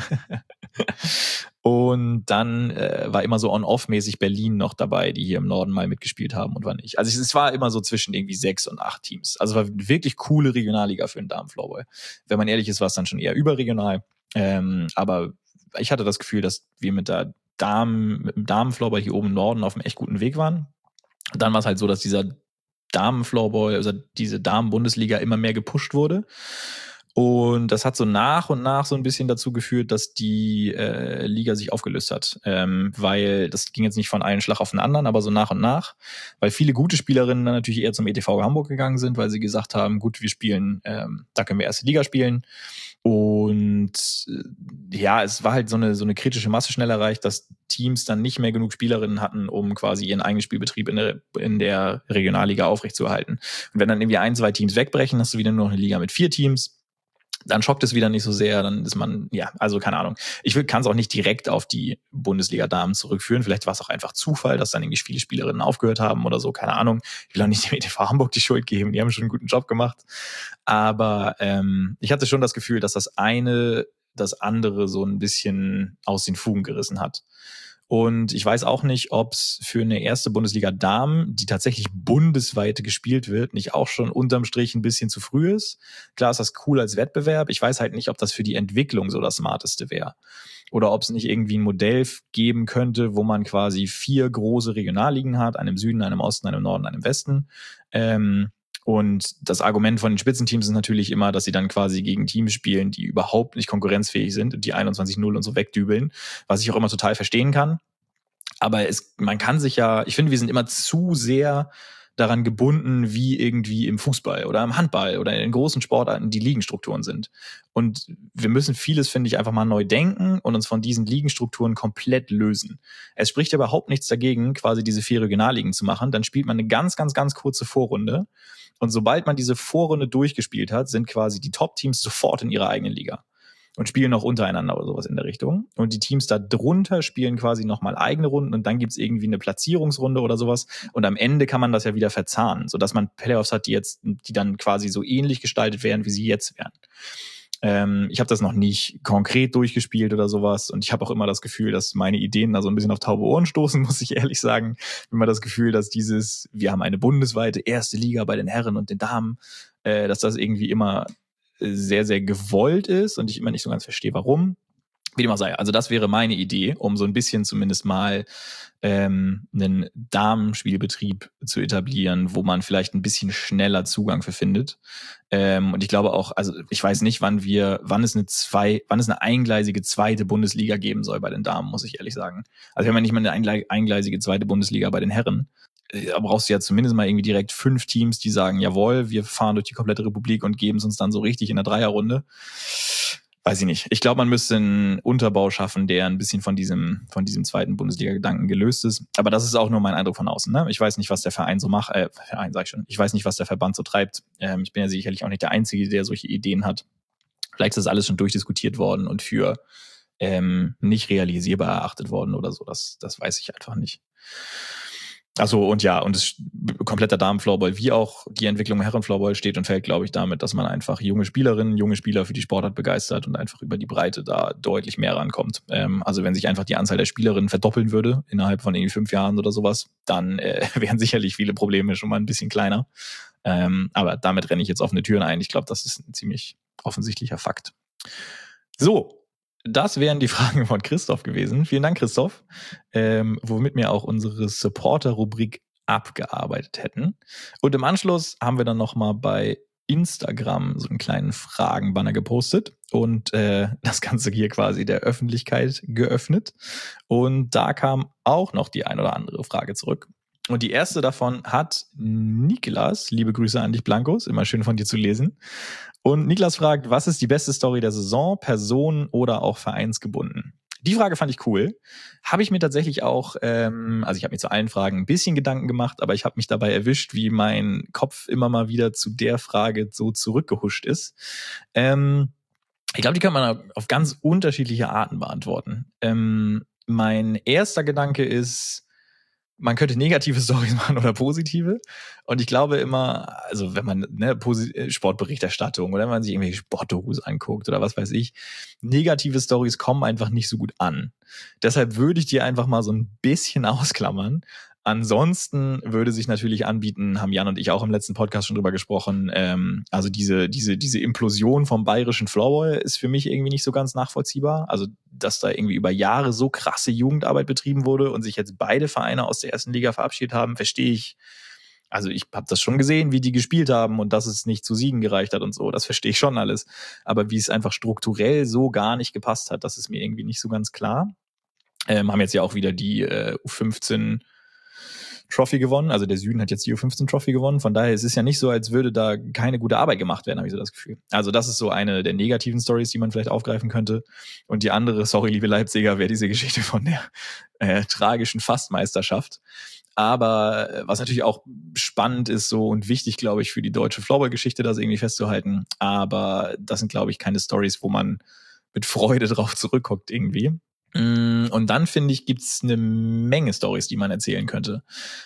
Und dann war immer so on-off-mäßig Berlin noch dabei, die hier im Norden mal mitgespielt haben und war nicht. Also es war immer so zwischen irgendwie 6 und 8 Teams. Also es war eine wirklich coole Regionalliga für den Damenfloorball. Wenn man ehrlich ist, war es dann schon eher überregional. Aber ich hatte das Gefühl, dass wir mit dem Damenfloorball hier oben im Norden auf einem echt guten Weg waren. Und dann war es halt so, dass dieser Damenfloorball, also diese Damen-Bundesliga immer mehr gepusht wurde. Und das hat so nach und nach so ein bisschen dazu geführt, dass die Liga sich aufgelöst hat. Weil das ging jetzt nicht von einem Schlag auf den anderen, aber so nach und nach. Weil viele gute Spielerinnen dann natürlich eher zum ETV Hamburg gegangen sind, weil sie gesagt haben, gut, wir spielen, da können wir erste Liga spielen. Und ja, es war halt so eine kritische Masse schnell erreicht, dass Teams dann nicht mehr genug Spielerinnen hatten, um quasi ihren eigenen Spielbetrieb in der Regionalliga aufrechtzuerhalten. Und wenn dann irgendwie 1, 2 Teams wegbrechen, hast du wieder nur noch eine Liga mit 4 Teams. Dann schockt es wieder nicht so sehr, dann ist man, ja, also keine Ahnung. Ich kann es auch nicht direkt auf die Bundesliga-Damen zurückführen. Vielleicht war es auch einfach Zufall, dass dann irgendwie viele Spielerinnen aufgehört haben oder so, keine Ahnung. Ich will auch nicht dem ETV Hamburg die Schuld geben, die haben schon einen guten Job gemacht. Aber ich hatte schon das Gefühl, dass das eine das andere so ein bisschen aus den Fugen gerissen hat. Und ich weiß auch nicht, ob es für eine erste Bundesliga Damen, die tatsächlich bundesweit gespielt wird, nicht auch schon unterm Strich ein bisschen zu früh ist. Klar ist das cool als Wettbewerb. Ich weiß halt nicht, ob das für die Entwicklung so das Smarteste wäre. Oder ob es nicht irgendwie ein Modell geben könnte, wo man quasi 4 große Regionalligen hat, einem im Süden, einem im Osten, einem im Norden, einem im Westen. Und das Argument von den Spitzenteams ist natürlich immer, dass sie dann quasi gegen Teams spielen, die überhaupt nicht konkurrenzfähig sind und die 21-0 und so wegdübeln, was ich auch immer total verstehen kann. Aber man kann sich ja, ich finde, wir sind immer zu sehr daran gebunden, wie irgendwie im Fußball oder im Handball oder in großen Sportarten die Ligenstrukturen sind. Und wir müssen vieles, finde ich, einfach mal neu denken und uns von diesen Ligenstrukturen komplett lösen. Es spricht überhaupt nichts dagegen, quasi diese 4 Regionalligen zu machen. Dann spielt man eine ganz, ganz, ganz kurze Vorrunde. Und sobald man diese Vorrunde durchgespielt hat, sind quasi die Top-Teams sofort in ihrer eigenen Liga und spielen noch untereinander oder sowas in der Richtung. Und die Teams da drunter spielen quasi nochmal eigene Runden und dann gibt's irgendwie eine Platzierungsrunde oder sowas. Und am Ende kann man das ja wieder verzahnen, sodass man Playoffs hat, die dann quasi so ähnlich gestaltet werden, wie sie jetzt wären. Ich habe das noch nicht konkret durchgespielt oder sowas und ich habe auch immer das Gefühl, dass meine Ideen da so ein bisschen auf taube Ohren stoßen, muss ich ehrlich sagen. Immer das Gefühl, dass wir haben eine bundesweite erste Liga bei den Herren und den Damen, dass das irgendwie immer sehr, sehr gewollt ist und ich immer nicht so ganz verstehe, warum. Wie dem auch sei. Also das wäre meine Idee, um so ein bisschen zumindest mal einen Damenspielbetrieb zu etablieren, wo man vielleicht ein bisschen schneller Zugang für findet. Und ich glaube auch, also ich weiß nicht, wann es eine eingleisige zweite Bundesliga geben soll bei den Damen, muss ich ehrlich sagen. Also wir haben ja nicht mal eine eingleisige zweite Bundesliga bei den Herren. Da brauchst du ja zumindest mal irgendwie direkt 5 Teams, die sagen, jawohl, wir fahren durch die komplette Republik und geben es uns dann so richtig in der Dreierrunde. Weiß ich nicht. Ich glaube, man müsste einen Unterbau schaffen, der ein bisschen von diesem zweiten Bundesliga-Gedanken gelöst ist. Aber das ist auch nur mein Eindruck von außen. Ne? Ich weiß nicht, was der Verein so macht. Verein sag ich schon. Ich weiß nicht, was der Verband so treibt. Ich bin ja sicherlich auch nicht der Einzige, der solche Ideen hat. Vielleicht ist das alles schon durchdiskutiert worden und für nicht realisierbar erachtet worden oder so. Das weiß ich einfach nicht. Also und ja, und das kompletter Damen-Floorball, wie auch die Entwicklung im Herren-Floorball steht und fällt, glaube ich, damit, dass man einfach junge Spielerinnen, junge Spieler für die Sportart begeistert und einfach über die Breite da deutlich mehr rankommt. Also wenn sich einfach die Anzahl der Spielerinnen verdoppeln würde innerhalb von irgendwie 5 Jahren oder sowas, dann wären sicherlich viele Probleme schon mal ein bisschen kleiner. Aber damit renne ich jetzt offene Türen ein. Ich glaube, das ist ein ziemlich offensichtlicher Fakt. So, das wären die Fragen von Christoph gewesen. Vielen Dank, Christoph. Womit wir auch unsere Supporter-Rubrik abgearbeitet hätten. Und im Anschluss haben wir dann nochmal bei Instagram so einen kleinen Fragenbanner gepostet und das Ganze hier quasi der Öffentlichkeit geöffnet. Und da kam auch noch die ein oder andere Frage zurück. Und die erste davon hat Niklas, liebe Grüße an dich, Blankos, immer schön von dir zu lesen. Und Niklas fragt, was ist die beste Story der Saison, Personen- oder auch vereinsgebunden? Die Frage fand ich cool. Habe ich mir tatsächlich auch, also ich habe mir zu allen Fragen ein bisschen Gedanken gemacht, aber ich habe mich dabei erwischt, wie mein Kopf immer mal wieder zu der Frage so zurückgehuscht ist. Ich glaube, die kann man auf ganz unterschiedliche Arten beantworten. Mein erster Gedanke ist, man könnte negative Stories machen oder positive. Und ich glaube immer, also wenn man Sportberichterstattung oder wenn man sich irgendwelche Sportdokus anguckt oder was weiß ich, negative Stories kommen einfach nicht so gut an. Deshalb würde ich die einfach mal so ein bisschen ausklammern. Ansonsten würde sich natürlich anbieten, haben Jan und ich auch im letzten Podcast schon drüber gesprochen, also diese Implosion vom bayerischen Floorball ist für mich irgendwie nicht so ganz nachvollziehbar. Also, dass da irgendwie über Jahre so krasse Jugendarbeit betrieben wurde und sich jetzt beide Vereine aus der ersten Liga verabschiedet haben, verstehe ich. Also ich habe das schon gesehen, wie die gespielt haben und dass es nicht zu Siegen gereicht hat und so, das verstehe ich schon alles. Aber wie es einfach strukturell so gar nicht gepasst hat, das ist mir irgendwie nicht so ganz klar. Haben jetzt ja auch wieder die U15 Trophy gewonnen. Also der Süden hat jetzt die U15 Trophy gewonnen. Von daher es ist es ja nicht so, als würde da keine gute Arbeit gemacht werden, habe ich so das Gefühl. Also das ist so eine der negativen Stories, die man vielleicht aufgreifen könnte. Und die andere, sorry, liebe Leipziger, wäre diese Geschichte von der tragischen Fastmeisterschaft. Aber was natürlich auch spannend ist so und wichtig, glaube ich, für die deutsche Floorball-Geschichte, das irgendwie festzuhalten. Aber das sind, glaube ich, keine Stories, wo man mit Freude drauf zurückguckt irgendwie. Und dann, finde ich, gibt's eine Menge Stories, die man erzählen könnte.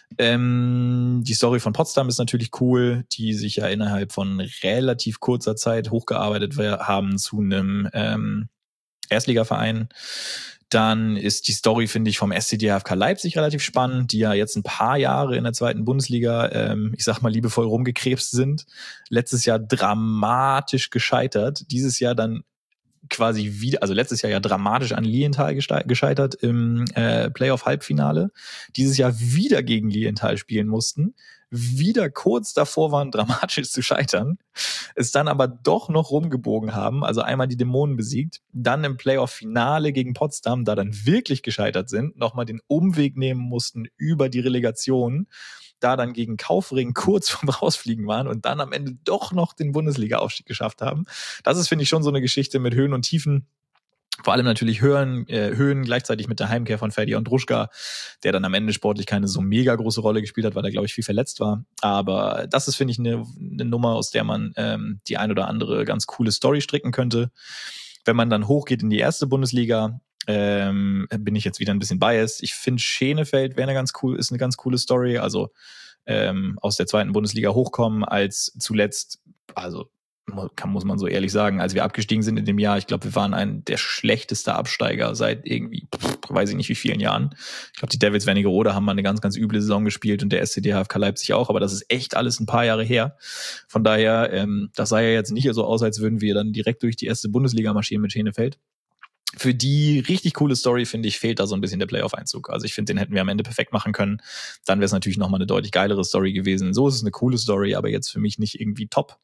Die Story von Potsdam ist natürlich cool, die sich ja innerhalb von relativ kurzer Zeit hochgearbeitet haben zu einem Erstligaverein. Dann ist die Story, finde ich, vom SC Leipzig relativ spannend, die ja jetzt ein paar Jahre in der zweiten Bundesliga, ich sag mal, liebevoll rumgekrebst sind. Letztes Jahr dramatisch gescheitert. Dieses Jahr dann quasi wieder, also letztes Jahr ja dramatisch an Lilienthal gescheitert im Playoff-Halbfinale. Dieses Jahr wieder gegen Lilienthal spielen mussten, wieder kurz davor waren, dramatisch zu scheitern, es dann aber doch noch rumgebogen haben, also einmal die Dämonen besiegt, dann im Playoff-Finale gegen Potsdam, da dann wirklich gescheitert sind, nochmal den Umweg nehmen mussten über die Relegation, da dann gegen Kaufring kurz vorm Rausfliegen waren und dann am Ende doch noch den Bundesliga-Aufstieg geschafft haben. Das ist, finde ich, schon so eine Geschichte mit Höhen und Tiefen. Vor allem natürlich Höhen gleichzeitig mit der Heimkehr von Ferdi Ondruschka, der dann am Ende sportlich keine so mega große Rolle gespielt hat, weil er, glaube ich, viel verletzt war. Aber das ist, finde ich, eine Nummer, aus der man die ein oder andere ganz coole Story stricken könnte. Wenn man dann hochgeht in die erste Bundesliga, bin ich jetzt wieder ein bisschen biased. Ich finde, Schenefeld ist eine ganz coole Story. Also aus der zweiten Bundesliga hochkommen als zuletzt, also muss man so ehrlich sagen, als wir abgestiegen sind in dem Jahr, ich glaube, wir waren der schlechteste Absteiger seit irgendwie, weiß ich nicht wie vielen Jahren. Ich glaube, die Devils Wernigerode haben mal eine ganz, ganz üble Saison gespielt und der SCD HFK Leipzig auch, aber das ist echt alles ein paar Jahre her. Von daher, das sah ja jetzt nicht so aus, als würden wir dann direkt durch die erste Bundesliga marschieren mit Schenefeld. Für die richtig coole Story, finde ich, fehlt da so ein bisschen der Playoff-Einzug. Also ich finde, den hätten wir am Ende perfekt machen können. Dann wäre es natürlich nochmal eine deutlich geilere Story gewesen. So ist es eine coole Story, aber jetzt für mich nicht irgendwie top.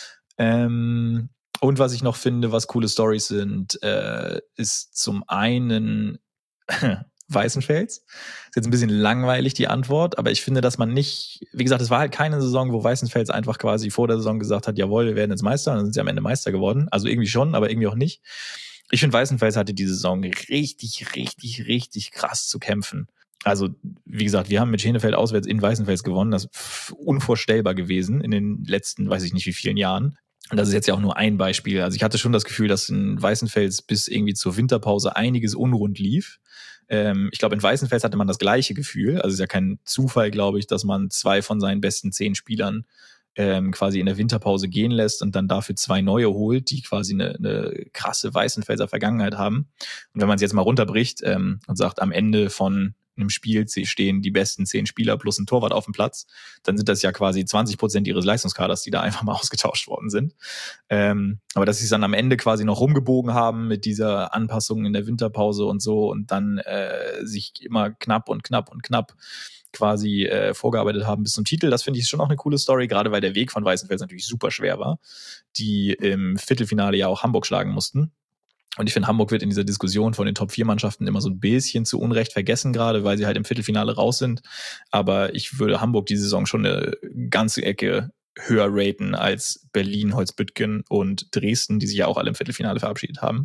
Und was ich noch finde, was coole Stories sind, ist zum einen Weißenfels. Ist jetzt ein bisschen langweilig, die Antwort, aber ich finde, dass man nicht, wie gesagt, es war halt keine Saison, wo Weißenfels einfach quasi vor der Saison gesagt hat, jawohl, wir werden jetzt Meister, und dann sind sie am Ende Meister geworden. Also irgendwie schon, aber irgendwie auch nicht. Ich finde, Weißenfels hatte diese Saison richtig, richtig, richtig krass zu kämpfen. Also, wie gesagt, wir haben mit Schenefeld auswärts in Weißenfels gewonnen. Das ist unvorstellbar gewesen in den letzten, weiß ich nicht wie vielen Jahren. Und das ist jetzt ja auch nur ein Beispiel. Also ich hatte schon das Gefühl, dass in Weißenfels bis irgendwie zur Winterpause einiges unrund lief. Ich glaube, in Weißenfels hatte man das gleiche Gefühl. Also es ist ja kein Zufall, glaube ich, dass man 2 von seinen besten 10 Spielern quasi in der Winterpause gehen lässt und dann dafür 2 neue holt, die quasi eine krasse Weißenfelser Vergangenheit haben. Und wenn man es jetzt mal runterbricht und sagt, am Ende von einem Spiel stehen die besten 10 Spieler plus ein Torwart auf dem Platz, dann sind das ja quasi 20% ihres Leistungskaders, die da einfach mal ausgetauscht worden sind. Aber dass sie es dann am Ende quasi noch rumgebogen haben mit dieser Anpassung in der Winterpause und so und dann sich immer knapp quasi vorgearbeitet haben bis zum Titel. Das finde ich schon auch eine coole Story, gerade weil der Weg von Weißenfels natürlich super schwer war, die im Viertelfinale ja auch Hamburg schlagen mussten. Und ich finde, Hamburg wird in dieser Diskussion von den Top-4-Mannschaften immer so ein bisschen zu Unrecht vergessen, gerade weil sie halt im Viertelfinale raus sind. Aber ich würde Hamburg die Saison schon eine ganze Ecke höher raten als Berlin, Holzbüttgen und Dresden, die sich ja auch alle im Viertelfinale verabschiedet haben.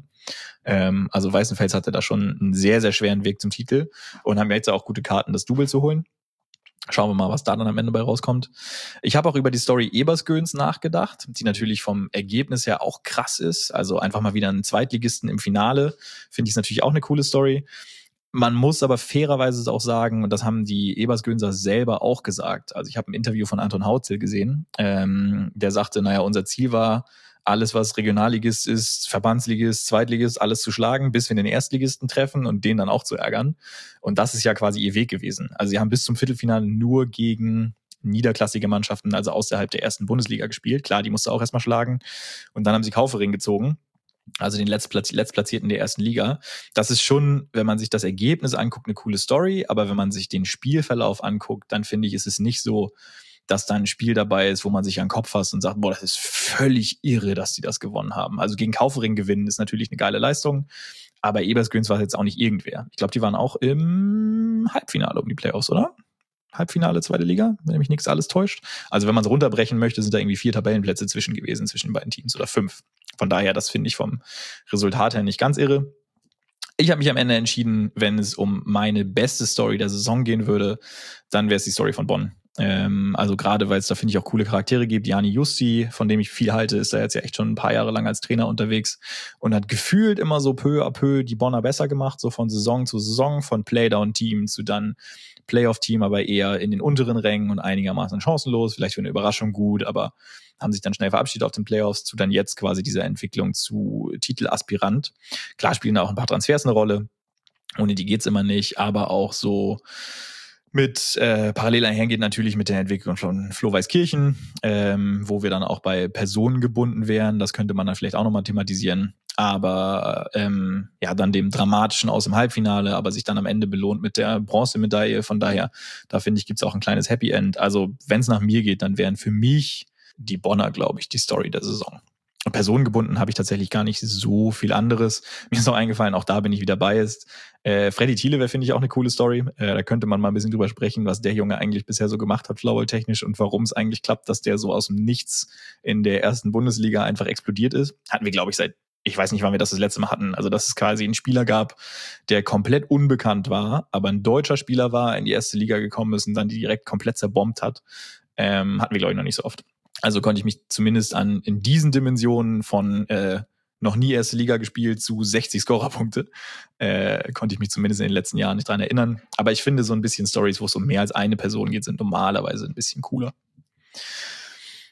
Also Weißenfels hatte da schon einen sehr, sehr schweren Weg zum Titel und haben jetzt auch gute Karten, das Double zu holen. Schauen wir mal, was da dann am Ende bei rauskommt. Ich habe auch über die Story Ebersgöns nachgedacht, die natürlich vom Ergebnis her auch krass ist. Also einfach mal wieder einen Zweitligisten im Finale. Finde ich natürlich auch eine coole Story. Man muss aber fairerweise auch sagen, und das haben die Ebersgönser selber auch gesagt. Also ich habe ein Interview von Anton Hautzel gesehen. Der sagte, naja, unser Ziel war, alles, was Regionalligist ist, Verbandsligist, Zweitligist, alles zu schlagen, bis wir den Erstligisten treffen und den dann auch zu ärgern. Und das ist ja quasi ihr Weg gewesen. Also sie haben bis zum Viertelfinale nur gegen niederklassige Mannschaften, also außerhalb der ersten Bundesliga gespielt. Klar, die musste auch erstmal schlagen. Und dann haben sie Kaufering gezogen. Also den Letztplatzierten der ersten Liga. Das ist schon, wenn man sich das Ergebnis anguckt, eine coole Story. Aber wenn man sich den Spielverlauf anguckt, dann finde ich, ist es nicht so, dass da ein Spiel dabei ist, wo man sich an den Kopf fasst und sagt, boah, das ist völlig irre, dass die das gewonnen haben. Also gegen Kaufering gewinnen ist natürlich eine geile Leistung. Aber Ebersgöns war jetzt auch nicht irgendwer. Ich glaube, die waren auch im Halbfinale um die Playoffs, oder? Halbfinale, zweite Liga, wenn mich nichts alles täuscht. Also wenn man es runterbrechen möchte, sind da irgendwie 4 Tabellenplätze zwischen gewesen, zwischen den beiden Teams oder 5. Von daher, das finde ich vom Resultat her nicht ganz irre. Ich habe mich am Ende entschieden, wenn es um meine beste Story der Saison gehen würde, dann wäre es die Story von Bonn. Also gerade, weil es da, finde ich, auch coole Charaktere gibt. Jani Justi, von dem ich viel halte, ist da jetzt ja echt schon ein paar Jahre lang als Trainer unterwegs und hat gefühlt immer so peu à peu die Bonner besser gemacht, so von Saison zu Saison, von Playdown-Team zu dann Playoff-Team, aber eher in den unteren Rängen und einigermaßen chancenlos, vielleicht für eine Überraschung gut, aber haben sich dann schnell verabschiedet auf den Playoffs, zu dann jetzt quasi dieser Entwicklung zu Titelaspirant. Klar spielen da auch ein paar Transfers eine Rolle, ohne die geht's immer nicht, aber auch so mit parallel einhergeht natürlich mit der Entwicklung von Flohweißkirchen, wo wir dann auch bei Personen gebunden wären. Das könnte man dann vielleicht auch nochmal thematisieren. Aber ja, dann dem Dramatischen aus dem Halbfinale, aber sich dann am Ende belohnt mit der Bronzemedaille. Von daher, da finde ich, gibt's auch ein kleines Happy End. Also wenn es nach mir geht, dann wären für mich die Bonner, glaube ich, die Story der Saison. Personengebunden habe ich tatsächlich gar nicht so viel anderes. Mir ist noch eingefallen, auch da bin ich wieder biased. Freddy Thiele wäre, finde ich, auch eine coole Story. Da könnte man mal ein bisschen drüber sprechen, was der Junge eigentlich bisher so gemacht hat, floorball-technisch und warum es eigentlich klappt, dass der so aus dem Nichts in der ersten Bundesliga einfach explodiert ist. Hatten wir, glaube ich, ich weiß nicht, wann wir das letzte Mal hatten. Also, dass es quasi einen Spieler gab, der komplett unbekannt war, aber ein deutscher Spieler war, in die erste Liga gekommen ist und dann die direkt komplett zerbombt hat. Hatten wir, glaube ich, noch nicht so oft. Also konnte ich mich zumindest in diesen Dimensionen von noch nie erste Liga gespielt zu 60 Scorerpunkte, konnte ich mich zumindest in den letzten Jahren nicht dran erinnern. Aber ich finde, so ein bisschen Stories, wo es um mehr als eine Person geht, sind normalerweise ein bisschen cooler.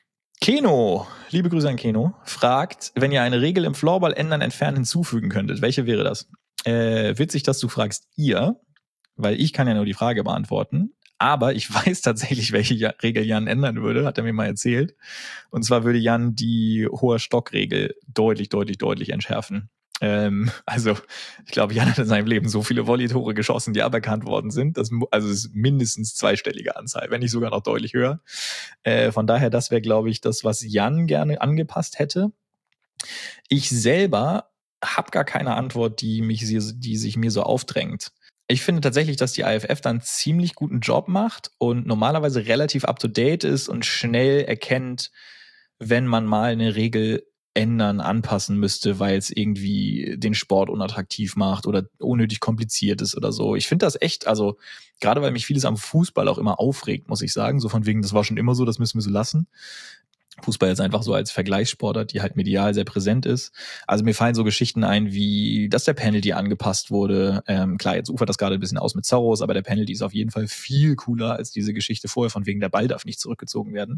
Keno, liebe Grüße an Keno, fragt, wenn ihr eine Regel im Floorball ändern, entfernen, hinzufügen könntet, welche wäre das? Witzig, dass du fragst ihr, weil ich kann ja nur die Frage beantworten. Aber ich weiß tatsächlich, welche Regel Jan ändern würde, hat er mir mal erzählt. Und zwar würde Jan die hohe Stockregel deutlich entschärfen. Also, ich glaube, Jan hat in seinem Leben so viele Volley-Tore geschossen, die aberkannt worden sind. Also es ist mindestens zweistellige Anzahl, wenn nicht sogar noch deutlich höher. Von daher, das wäre, glaube ich, das, was Jan gerne angepasst hätte. Ich selber habe gar keine Antwort, die sich mir so aufdrängt. Ich finde tatsächlich, dass die IFF dann einen ziemlich guten Job macht und normalerweise relativ up-to-date ist und schnell erkennt, wenn man mal eine Regel ändern, anpassen müsste, weil es irgendwie den Sport unattraktiv macht oder unnötig kompliziert ist oder so. Ich finde das echt, also gerade weil mich vieles am Fußball auch immer aufregt, muss ich sagen, so von wegen, das war schon immer so, das müssen wir so lassen. Fußball jetzt einfach so als Vergleichssportart, die halt medial sehr präsent ist. Also mir fallen so Geschichten ein, wie dass der Penalty angepasst wurde. Klar, jetzt ufert das gerade ein bisschen aus mit Zorros, aber der Penalty ist auf jeden Fall viel cooler als diese Geschichte vorher, von wegen der Ball darf nicht zurückgezogen werden.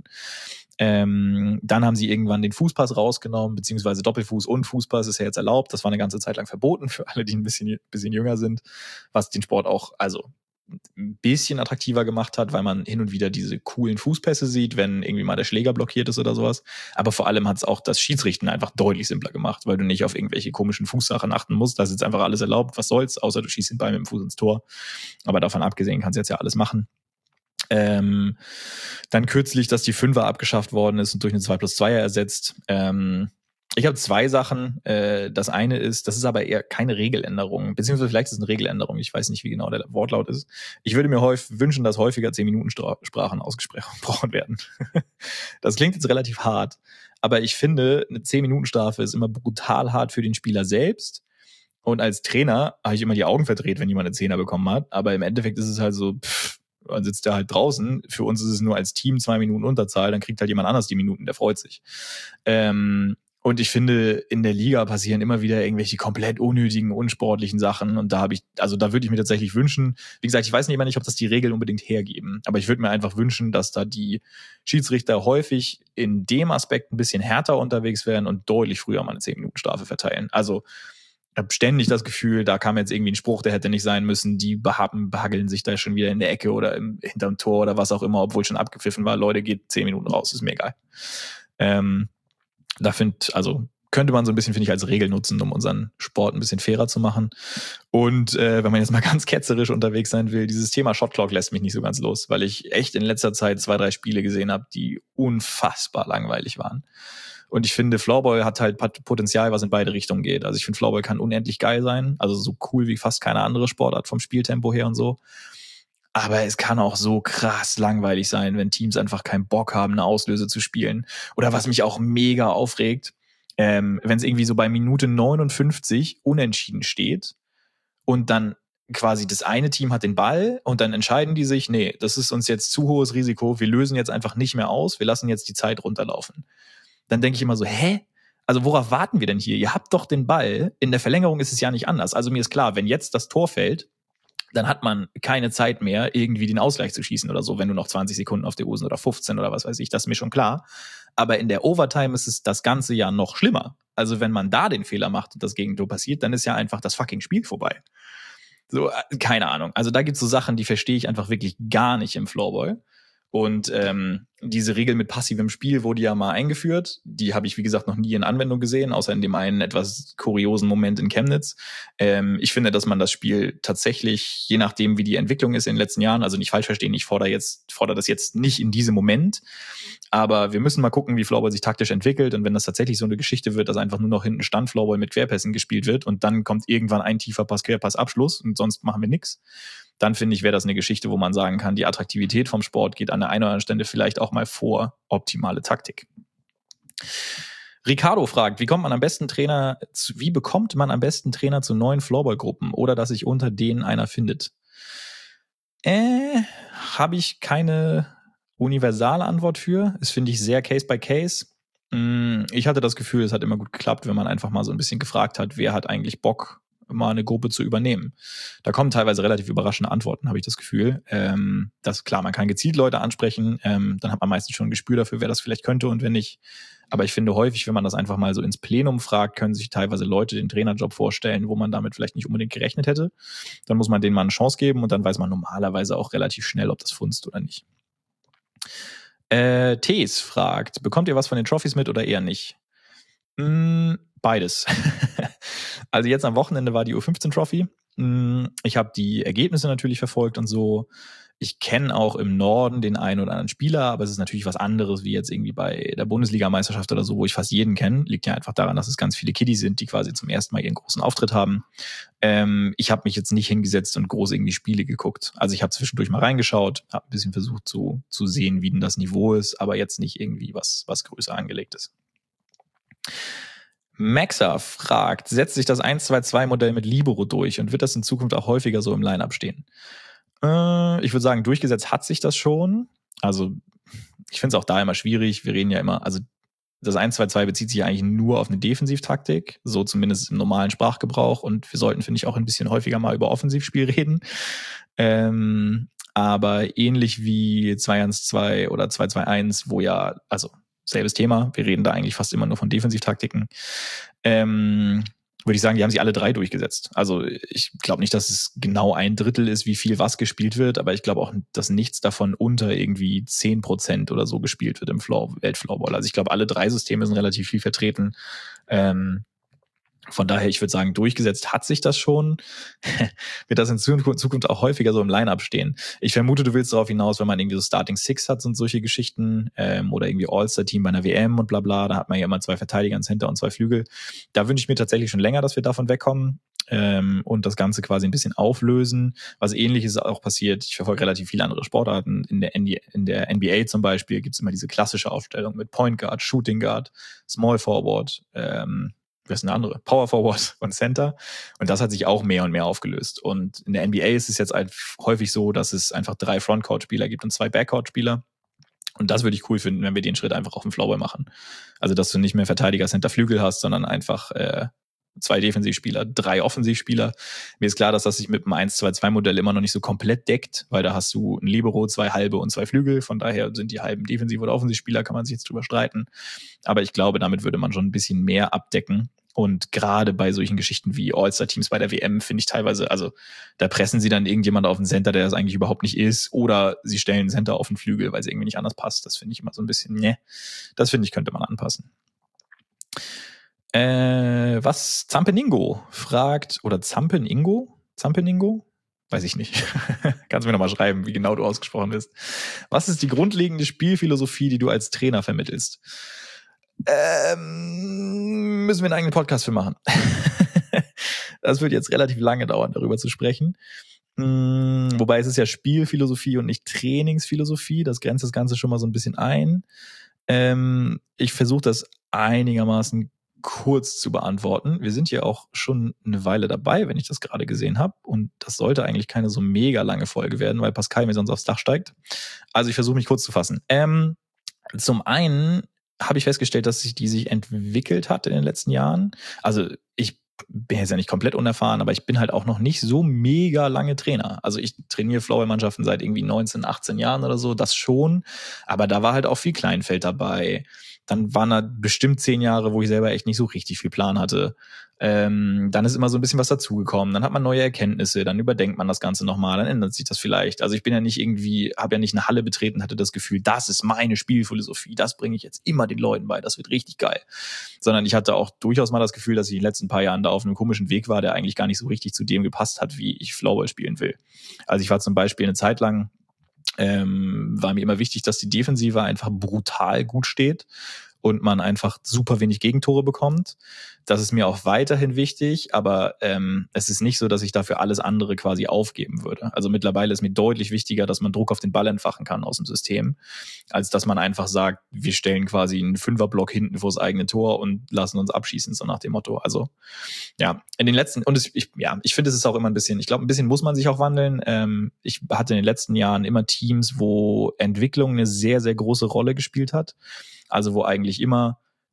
Dann haben sie irgendwann den Fußpass rausgenommen, beziehungsweise Doppelfuß und Fußpass ist ja jetzt erlaubt. Das war eine ganze Zeit lang verboten für alle, die ein bisschen jünger sind, was den Sport auch, also ein bisschen attraktiver gemacht hat, weil man hin und wieder diese coolen Fußpässe sieht, wenn irgendwie mal der Schläger blockiert ist oder sowas. Aber vor allem hat es auch das Schiedsrichten einfach deutlich simpler gemacht, weil du nicht auf irgendwelche komischen Fußsachen achten musst. Das ist jetzt einfach alles erlaubt. Was soll's? Außer du schießt den Ball mit dem Fuß ins Tor. Aber davon abgesehen kannst du jetzt ja alles machen. Dann kürzlich, dass die Fünfer abgeschafft worden ist und durch eine 2+2er ersetzt. Ich habe zwei Sachen. Das eine ist, das ist aber eher keine Regeländerung, beziehungsweise vielleicht ist es eine Regeländerung. Ich weiß nicht, wie genau der Wortlaut ist. Ich würde mir wünschen, dass häufiger 10-Minuten-Sprachen ausgesprochen werden. Das klingt jetzt relativ hart, aber ich finde, eine 10-Minuten-Strafe ist immer brutal hart für den Spieler selbst. Und als Trainer habe ich immer die Augen verdreht, wenn jemand eine Zehner bekommen hat. Aber im Endeffekt ist es halt so, dann sitzt er halt draußen. Für uns ist es nur als Team 2 Minuten Unterzahl, dann kriegt halt jemand anders die Minuten, der freut sich. Und ich finde, in der Liga passieren immer wieder irgendwelche komplett unnötigen, unsportlichen Sachen. Und da würde ich mir tatsächlich wünschen, wie gesagt, ich weiß nicht immer nicht, ob das die Regeln unbedingt hergeben, aber ich würde mir einfach wünschen, dass da die Schiedsrichter häufig in dem Aspekt ein bisschen härter unterwegs wären und deutlich früher mal eine 10-Minuten-Strafe verteilen. Also ich habe ständig das Gefühl, da kam jetzt irgendwie ein Spruch, der hätte nicht sein müssen, die behageln sich da schon wieder in der Ecke oder hinterm Tor oder was auch immer, obwohl schon abgepfiffen war. Leute, geht 10 Minuten raus, ist mir egal. Könnte man so ein bisschen, finde ich, als Regel nutzen, um unseren Sport ein bisschen fairer zu machen. Und wenn man jetzt mal ganz ketzerisch unterwegs sein will, dieses Thema Shotclock lässt mich nicht so ganz los, weil ich echt in letzter Zeit 2, 3 Spiele gesehen habe, die unfassbar langweilig waren. Und ich finde, Floorball hat halt Potenzial, was in beide Richtungen geht. Also ich finde, Floorball kann unendlich geil sein, also so cool wie fast keine andere Sportart vom Spieltempo her und so. Aber es kann auch so krass langweilig sein, wenn Teams einfach keinen Bock haben, eine Auslöse zu spielen. Oder was mich auch mega aufregt, wenn es irgendwie so bei Minute 59 unentschieden steht und dann quasi das eine Team hat den Ball und dann entscheiden die sich, nee, das ist uns jetzt zu hohes Risiko, wir lösen jetzt einfach nicht mehr aus, wir lassen jetzt die Zeit runterlaufen. Dann denke ich immer so, hä? Also worauf warten wir denn hier? Ihr habt doch den Ball, in der Verlängerung ist es ja nicht anders. Also mir ist klar, wenn jetzt das Tor fällt, dann hat man keine Zeit mehr, irgendwie den Ausgleich zu schießen oder so, wenn du noch 20 Sekunden auf der Uhr sind oder 15 oder was weiß ich, das ist mir schon klar. Aber in der Overtime ist es das ganze Jahr noch schlimmer. Also wenn man da den Fehler macht und das Gegentor passiert, dann ist ja einfach das fucking Spiel vorbei. So, keine Ahnung. Also da gibt's so Sachen, die verstehe ich einfach wirklich gar nicht im Floorball. Und diese Regel mit passivem Spiel wurde ja mal eingeführt. Die habe ich, wie gesagt, noch nie in Anwendung gesehen, außer in dem einen etwas kuriosen Moment in Chemnitz. Ich finde, dass man das Spiel tatsächlich, je nachdem, wie die Entwicklung ist in den letzten Jahren, also nicht falsch verstehen, ich fordere das jetzt nicht in diesem Moment, aber wir müssen mal gucken, wie Floorball sich taktisch entwickelt. Und wenn das tatsächlich so eine Geschichte wird, dass einfach nur noch hinten Stand-Floorball mit Querpässen gespielt wird und dann kommt irgendwann ein tiefer Pass, Querpass, Abschluss und sonst machen wir nix, dann finde ich, wäre das eine Geschichte, wo man sagen kann, die Attraktivität vom Sport geht an der einen oder anderen Stelle vielleicht auch mal vor optimale Taktik. Ricardo fragt, wie bekommt man am besten Trainer zu neuen Floorball-Gruppen oder dass sich unter denen einer findet? Habe ich keine universale Antwort für. Das finde ich sehr Case by Case. Ich hatte das Gefühl, es hat immer gut geklappt, wenn man einfach mal so ein bisschen gefragt hat, wer hat eigentlich Bock, mal eine Gruppe zu übernehmen? Da kommen teilweise relativ überraschende Antworten, habe ich das Gefühl. Das klar, man kann gezielt Leute ansprechen, dann hat man meistens schon ein Gespür dafür, wer das vielleicht könnte und wer nicht. Aber ich finde häufig, wenn man das einfach mal so ins Plenum fragt, können sich teilweise Leute den Trainerjob vorstellen, wo man damit vielleicht nicht unbedingt gerechnet hätte. Dann muss man denen mal eine Chance geben und dann weiß man normalerweise auch relativ schnell, ob das funzt oder nicht. Tees fragt, bekommt ihr was von den Trophies mit oder eher nicht? Beides. Also jetzt am Wochenende war die U15-Trophy. Ich habe die Ergebnisse natürlich verfolgt und so. Ich kenne auch im Norden den einen oder anderen Spieler, aber es ist natürlich was anderes wie jetzt irgendwie bei der Bundesligameisterschaft oder so, wo ich fast jeden kenne. Liegt ja einfach daran, dass es ganz viele Kiddies sind, die quasi zum ersten Mal ihren großen Auftritt haben. Ich habe mich jetzt nicht hingesetzt und groß irgendwie Spiele geguckt. Also ich habe zwischendurch mal reingeschaut, habe ein bisschen versucht zu sehen, wie denn das Niveau ist, aber jetzt nicht irgendwie was größer angelegt ist. Maxa fragt, setzt sich das 1-2-2-Modell mit Libero durch und wird das in Zukunft auch häufiger so im Line-Up stehen? Ich würde sagen, durchgesetzt hat sich das schon. Also ich finde es auch da immer schwierig. Wir reden ja immer, also das 1-2-2 bezieht sich ja eigentlich nur auf eine Defensivtaktik, so zumindest im normalen Sprachgebrauch. Und wir sollten, finde ich, auch ein bisschen häufiger mal über Offensivspiel reden. Aber ähnlich wie 2-1-2 oder 2-2-1, wo ja, also selbes Thema, wir reden da eigentlich fast immer nur von Defensivtaktiken, würde ich sagen, die haben sich alle drei durchgesetzt. Also ich glaube nicht, dass es genau 1/3 ist, wie viel was gespielt wird, aber ich glaube auch, dass nichts davon unter irgendwie 10% oder so gespielt wird im Weltfloorball. Also ich glaube, alle drei Systeme sind relativ viel vertreten. Von daher, ich würde sagen, durchgesetzt hat sich das schon. Wird das in Zukunft auch häufiger so im Line-Up stehen. Ich vermute, du willst darauf hinaus, wenn man irgendwie so Starting Six hat und solche Geschichten, oder irgendwie All-Star-Team bei einer WM und bla bla, da hat man ja immer 2 Verteidiger, ein Center und 2 Flügel. Da wünsche ich mir tatsächlich schon länger, dass wir davon wegkommen und das Ganze quasi ein bisschen auflösen. Was Ähnliches auch passiert, ich verfolge relativ viele andere Sportarten. In der NBA zum Beispiel gibt's immer diese klassische Aufstellung mit Point Guard, Shooting Guard, Small Forward, was ist eine andere? Power Forward und Center. Und das hat sich auch mehr und mehr aufgelöst. Und in der NBA ist es jetzt häufig so, dass es einfach 3 Frontcourt-Spieler gibt und 2 Backcourt-Spieler. Und das würde ich cool finden, wenn wir den Schritt einfach auf dem Floorball machen. Also, dass du nicht mehr Verteidiger, Center, Flügel hast, sondern einfach 2 Defensivspieler, 3 Offensivspieler. Mir ist klar, dass das sich mit dem 1-2-2-Modell immer noch nicht so komplett deckt, weil da hast du ein Libero, 2 Halbe und 2 Flügel. Von daher sind die halben Defensiv- oder Offensivspieler, kann man sich jetzt drüber streiten. Aber ich glaube, damit würde man schon ein bisschen mehr abdecken. Und gerade bei solchen Geschichten wie All-Star-Teams bei der WM finde ich teilweise, also da pressen sie dann irgendjemand auf den Center, der das eigentlich überhaupt nicht ist, oder sie stellen einen Center auf den Flügel, weil es irgendwie nicht anders passt. Das finde ich immer so ein bisschen, ne. Das finde ich, könnte man anpassen. Was Zampeningo fragt, oder Zampeningo? Weiß ich nicht. Kannst du mir nochmal schreiben, wie genau du ausgesprochen bist. Was ist die grundlegende Spielphilosophie, die du als Trainer vermittelst? Müssen wir einen eigenen Podcast für machen. Das wird jetzt relativ lange dauern, darüber zu sprechen. Wobei es ist ja Spielphilosophie und nicht Trainingsphilosophie. Das grenzt das Ganze schon mal so ein bisschen ein. Ich versuche das einigermaßen kurz zu beantworten. Wir sind ja auch schon eine Weile dabei, wenn ich das gerade gesehen habe. Und das sollte eigentlich keine so mega lange Folge werden, weil Pascal mir sonst aufs Dach steigt. Also ich versuche mich kurz zu fassen. Zum einen habe ich festgestellt, dass die sich entwickelt hat in den letzten Jahren. Also ich bin jetzt ja nicht komplett unerfahren, aber ich bin halt auch noch nicht so mega lange Trainer. Also ich trainiere Floorball-Mannschaften seit irgendwie 19, 18 Jahren oder so, das schon. Aber da war halt auch viel Kleinfeld dabei. Dann waren da bestimmt 10 Jahre, wo ich selber echt nicht so richtig viel Plan hatte. Dann ist immer so ein bisschen was dazugekommen. Dann hat man neue Erkenntnisse, dann überdenkt man das Ganze nochmal, dann ändert sich das vielleicht. Also ich bin ja nicht habe ja nicht eine Halle betreten, hatte das Gefühl, das ist meine Spielphilosophie, das bringe ich jetzt immer den Leuten bei, das wird richtig geil. Sondern ich hatte auch durchaus mal das Gefühl, dass ich in den letzten paar Jahren da auf einem komischen Weg war, der eigentlich gar nicht so richtig zu dem gepasst hat, wie ich Floorball spielen will. Also ich war zum Beispiel eine Zeit lang, war mir immer wichtig, dass die Defensive einfach brutal gut steht und man einfach super wenig Gegentore bekommt. Das ist mir auch weiterhin wichtig, aber es ist nicht so, dass ich dafür alles andere quasi aufgeben würde. Also mittlerweile ist mir deutlich wichtiger, dass man Druck auf den Ball entfachen kann aus dem System, als dass man einfach sagt, wir stellen quasi einen 5er-Block hinten vors eigene Tor und lassen uns abschießen, so nach dem Motto. Also ja, in den letzten, und ich finde, es ist auch immer ein bisschen, ich glaube, ein bisschen muss man sich auch wandeln. Ich hatte in den letzten Jahren immer Teams, wo Entwicklung eine sehr, sehr große Rolle gespielt hat. Also wo eigentlich immer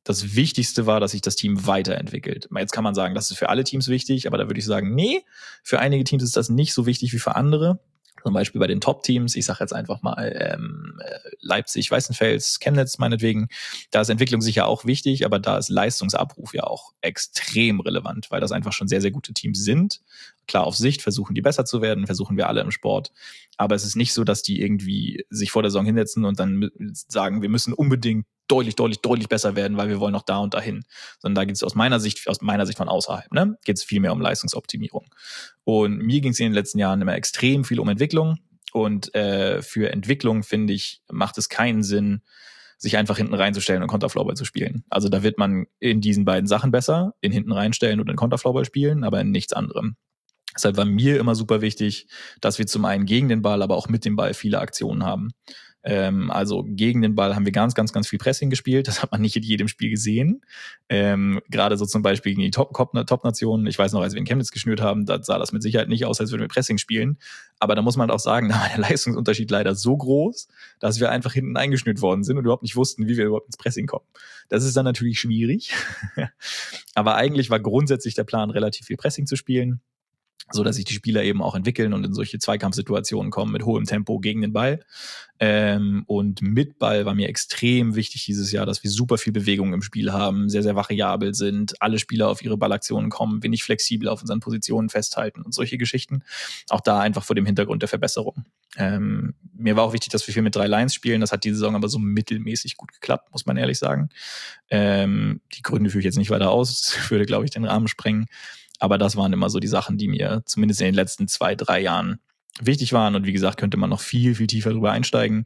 das Wichtigste war, dass sich das Team weiterentwickelt. Jetzt kann man sagen, das ist für alle Teams wichtig, aber da würde ich sagen, nee, für einige Teams ist das nicht so wichtig wie für andere. Zum Beispiel bei den Top-Teams, ich sage jetzt einfach mal Leipzig, Weißenfels, Chemnitz meinetwegen, da ist Entwicklung sicher auch wichtig, aber da ist Leistungsabruf ja auch extrem relevant, weil das einfach schon sehr, sehr gute Teams sind. Klar, auf Sicht versuchen die besser zu werden, versuchen wir alle im Sport, aber es ist nicht so, dass die irgendwie sich vor der Saison hinsetzen und dann sagen, wir müssen unbedingt deutlich besser werden, weil wir wollen noch da und dahin. Sondern da geht es aus meiner Sicht von außerhalb, ne, geht es viel mehr um Leistungsoptimierung. Und mir ging es in den letzten Jahren immer extrem viel um Entwicklung. Und für Entwicklung, finde ich, macht es keinen Sinn, sich einfach hinten reinzustellen und Konterfloorball zu spielen. Also da wird man in diesen beiden Sachen besser, in hinten reinstellen und in Konterfloorball spielen, aber in nichts anderem. Deshalb war mir immer super wichtig, dass wir zum einen gegen den Ball, aber auch mit dem Ball viele Aktionen haben. Also gegen den Ball haben wir ganz viel Pressing gespielt. Das hat man nicht in jedem Spiel gesehen. Gerade so zum Beispiel gegen die Top-Nationen. Ich weiß noch, als wir in Chemnitz geschnürt haben, da sah das mit Sicherheit nicht aus, als würden wir Pressing spielen. Aber da muss man auch sagen, da war der Leistungsunterschied leider so groß, dass wir einfach hinten eingeschnürt worden sind und überhaupt nicht wussten, wie wir überhaupt ins Pressing kommen. Das ist dann natürlich schwierig. Aber eigentlich war grundsätzlich der Plan, relativ viel Pressing zu spielen, so dass sich die Spieler eben auch entwickeln und in solche Zweikampfsituationen kommen mit hohem Tempo gegen den Ball. Und mit Ball war mir extrem wichtig dieses Jahr, dass wir super viel Bewegung im Spiel haben, sehr, sehr variabel sind, alle Spieler auf ihre Ballaktionen kommen, wir nicht flexibel auf unseren Positionen festhalten und solche Geschichten. Auch da einfach vor dem Hintergrund der Verbesserung. Mir war auch wichtig, dass wir viel mit 3 Lines spielen. Das hat diese Saison aber so mittelmäßig gut geklappt, muss man ehrlich sagen. Die Gründe führe ich jetzt nicht weiter aus. Das würde, glaube ich, den Rahmen sprengen. Aber das waren immer so die Sachen, die mir zumindest in den letzten 2-3 Jahren wichtig waren. Und wie gesagt, könnte man noch viel tiefer drüber einsteigen,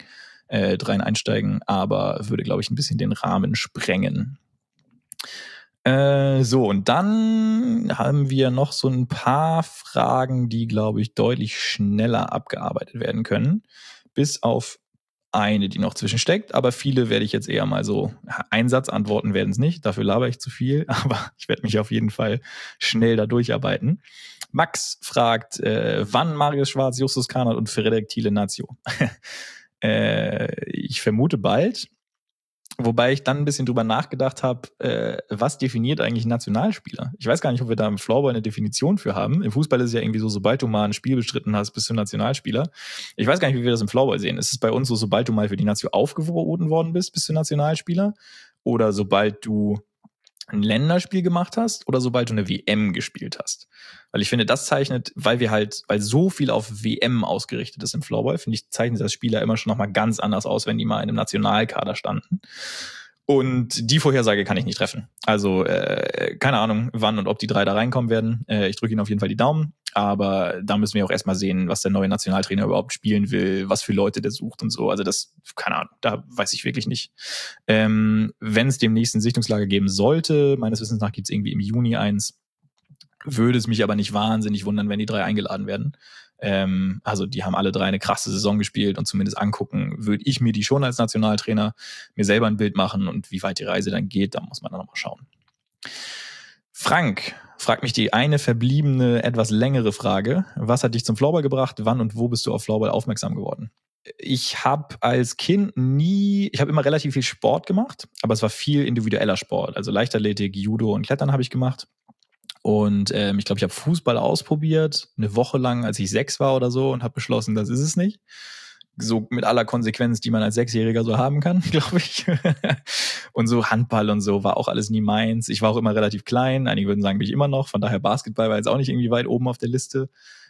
aber würde, glaube ich, ein bisschen den Rahmen sprengen. So, und dann haben wir noch so ein paar Fragen, die, glaube ich, deutlich schneller abgearbeitet werden können. Bis auf eine, die noch zwischensteckt, aber viele werde ich jetzt eher mal so, Einsatzantworten werden es nicht, dafür laber ich zu viel, aber ich werde mich auf jeden Fall schnell da durcharbeiten. Max fragt, wann Marius Schwarz, Justus Karnert und Frederik Thiele Nazio? Ich vermute bald, wobei ich dann ein bisschen drüber nachgedacht habe, was definiert eigentlich Nationalspieler? Ich weiß gar nicht, ob wir da im Floorball eine Definition für haben. Im Fußball ist es ja irgendwie so, sobald du mal ein Spiel bestritten hast, bist du Nationalspieler. Ich weiß gar nicht, wie wir das im Floorball sehen. Ist es bei uns so, sobald du mal für die Nation aufgeboten worden bist du Nationalspieler? Oder sobald du ein Länderspiel gemacht hast oder sobald du eine WM gespielt hast? Weil ich finde, das zeichnet, weil so viel auf WM ausgerichtet ist im Floorball, finde ich, zeichnet das Spieler immer schon nochmal ganz anders aus, wenn die mal in einem Nationalkader standen. Und die Vorhersage kann ich nicht treffen. Also keine Ahnung, wann und ob die 3 da reinkommen werden. Ich drücke ihnen auf jeden Fall die Daumen. Aber da müssen wir auch erstmal sehen, was der neue Nationaltrainer überhaupt spielen will, was für Leute der sucht und so. Also das, keine Ahnung, da weiß ich wirklich nicht. Wenn es demnächst ein Sichtungslager geben sollte, meines Wissens nach gibt es irgendwie im Juni eins, würde es mich aber nicht wahnsinnig wundern, wenn die 3 eingeladen werden. Also die haben alle 3 eine krasse Saison gespielt und zumindest angucken würde ich mir die schon als Nationaltrainer, mir selber ein Bild machen und wie weit die Reise dann geht, da muss man dann nochmal schauen. Frank fragt mich die eine verbliebene, etwas längere Frage. Was hat dich zum Floorball gebracht? Wann und wo bist du auf Floorball aufmerksam geworden? Ich habe als Kind ich habe immer relativ viel Sport gemacht, aber es war viel individueller Sport. Also Leichtathletik, Judo und Klettern habe ich gemacht. Und ich glaube, ich habe Fußball ausprobiert, eine Woche lang, als ich 6 war oder so, und habe beschlossen, das ist es nicht. So mit aller Konsequenz, die man als 6-Jähriger so haben kann, glaube ich. Und so Handball und so war auch alles nie meins. Ich war auch immer relativ klein. Einige würden sagen, bin ich immer noch. Von daher Basketball war jetzt auch nicht irgendwie weit oben auf der Liste.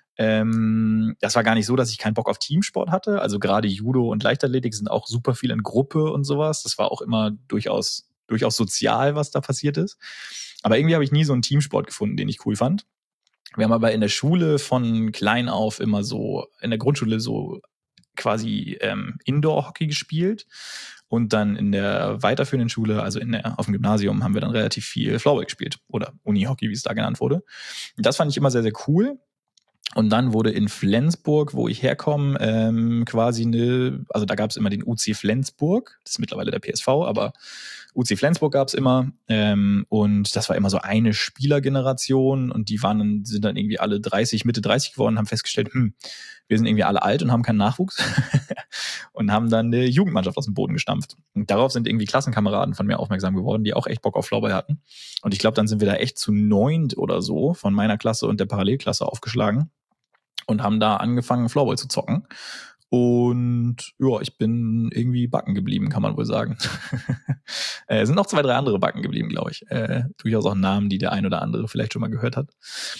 Das war gar nicht so, dass ich keinen Bock auf Teamsport hatte. Also gerade Judo und Leichtathletik sind auch super viel in Gruppe und sowas. Das war auch immer durchaus sozial, was da passiert ist. Aber irgendwie habe ich nie so einen Teamsport gefunden, den ich cool fand. Wir haben aber in der Schule von klein auf immer so, in der Grundschule so quasi Indoor-Hockey gespielt. Und dann in der weiterführenden Schule, also auf dem Gymnasium, haben wir dann relativ viel Floorball gespielt. Oder Uni-Hockey, wie es da genannt wurde. Und das fand ich immer sehr, sehr cool. Und dann wurde in Flensburg, wo ich herkomme, also da gab es immer den UC Flensburg, das ist mittlerweile der PSV, aber UC Flensburg gab es immer. Und das war immer so eine Spielergeneration und die sind dann irgendwie alle Mitte 30 geworden, haben festgestellt, wir sind irgendwie alle alt und haben keinen Nachwuchs und haben dann eine Jugendmannschaft aus dem Boden gestampft. Und darauf sind irgendwie Klassenkameraden von mir aufmerksam geworden, die auch echt Bock auf Floorball hatten. Und ich glaube, dann sind wir da echt zu 9 oder so von meiner Klasse und der Parallelklasse aufgeschlagen und haben da angefangen, Floorball zu zocken. Und ja, ich bin irgendwie backen geblieben, kann man wohl sagen. Sind noch 2, 3 andere backen geblieben, glaube ich. Durchaus auch Namen, die der ein oder andere vielleicht schon mal gehört hat.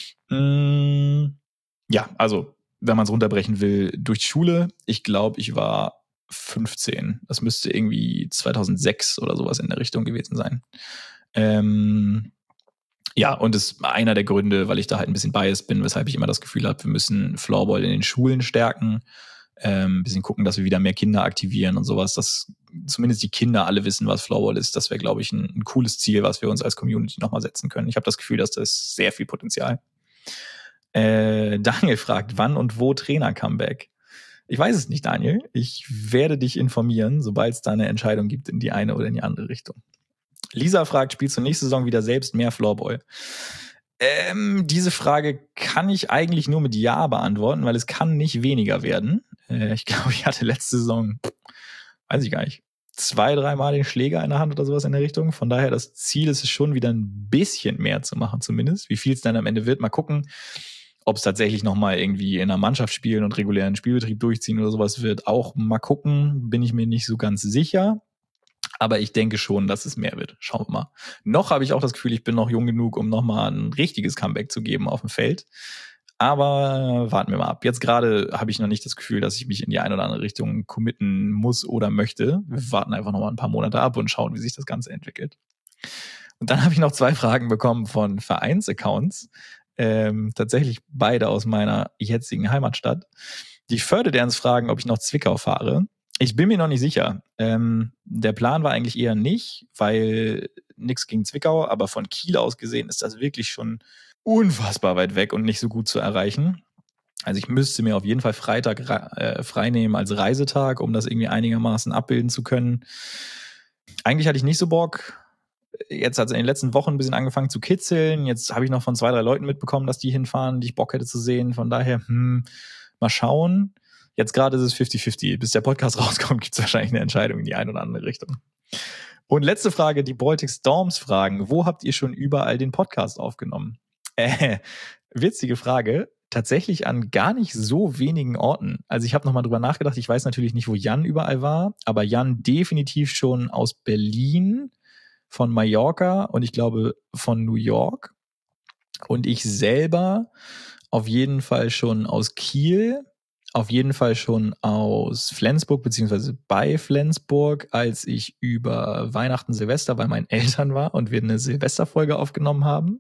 Ja, also, wenn man es runterbrechen will, durch die Schule. Ich glaube, ich war 15. Das müsste irgendwie 2006 oder sowas in der Richtung gewesen sein. Ja, und das ist einer der Gründe, weil ich da halt ein bisschen biased bin, weshalb ich immer das Gefühl habe, wir müssen Floorball in den Schulen stärken, ein bisschen gucken, dass wir wieder mehr Kinder aktivieren und sowas, dass zumindest die Kinder alle wissen, was Floorball ist. Das wäre, glaube ich, ein cooles Ziel, was wir uns als Community nochmal setzen können. Ich habe das Gefühl, dass das sehr viel Potenzial. Daniel fragt, wann und wo Trainer-Comeback? Ich weiß es nicht, Daniel. Ich werde dich informieren, sobald es da eine Entscheidung gibt in die eine oder in die andere Richtung. Lisa fragt, spielst du nächste Saison wieder selbst mehr Floorball? Diese Frage kann ich eigentlich nur mit Ja beantworten, weil es kann nicht weniger werden. Ich glaube, ich hatte letzte Saison, weiß ich gar nicht, 2, 3 Mal den Schläger in der Hand oder sowas in der Richtung. Von daher, das Ziel ist es schon, wieder ein bisschen mehr zu machen zumindest. Wie viel es dann am Ende wird, mal gucken. Ob es tatsächlich nochmal irgendwie in einer Mannschaft spielen und regulären Spielbetrieb durchziehen oder sowas wird, auch mal gucken. Bin ich mir nicht so ganz sicher. Aber ich denke schon, dass es mehr wird. Schauen wir mal. Noch habe ich auch das Gefühl, ich bin noch jung genug, um nochmal ein richtiges Comeback zu geben auf dem Feld. Aber warten wir mal ab. Jetzt gerade habe ich noch nicht das Gefühl, dass ich mich in die eine oder andere Richtung committen muss oder möchte. Wir warten einfach nochmal ein paar Monate ab und schauen, wie sich das Ganze entwickelt. Und dann habe ich noch 2 Fragen bekommen von Vereinsaccounts. Tatsächlich beide aus meiner jetzigen Heimatstadt. Die Förderderns fragen, ob ich nach Zwickau fahre. Ich bin mir noch nicht sicher. Der Plan war eigentlich eher nicht, weil nichts gegen Zwickau, aber von Kiel aus gesehen ist das wirklich schon unfassbar weit weg und nicht so gut zu erreichen. Also ich müsste mir auf jeden Fall Freitag frei nehmen als Reisetag, um das irgendwie einigermaßen abbilden zu können. Eigentlich hatte ich nicht so Bock. Jetzt hat es in den letzten Wochen ein bisschen angefangen zu kitzeln. Jetzt habe ich noch von 2, 3 Leuten mitbekommen, dass die hinfahren, die ich Bock hätte zu sehen. Von daher, mal schauen. Jetzt gerade ist es 50-50. Bis der Podcast rauskommt, gibt es wahrscheinlich eine Entscheidung in die eine oder andere Richtung. Und letzte Frage, die Baltic Storms fragen. Wo habt ihr schon überall den Podcast aufgenommen? Witzige Frage. Tatsächlich an gar nicht so wenigen Orten. Also ich habe nochmal drüber nachgedacht. Ich weiß natürlich nicht, wo Jan überall war, aber Jan definitiv schon aus Berlin, von Mallorca und ich glaube von New York. Und ich selber auf jeden Fall schon aus Kiel, auf jeden Fall schon aus Flensburg, beziehungsweise bei Flensburg, als ich über Weihnachten, Silvester bei meinen Eltern war und wir eine Silvesterfolge aufgenommen haben.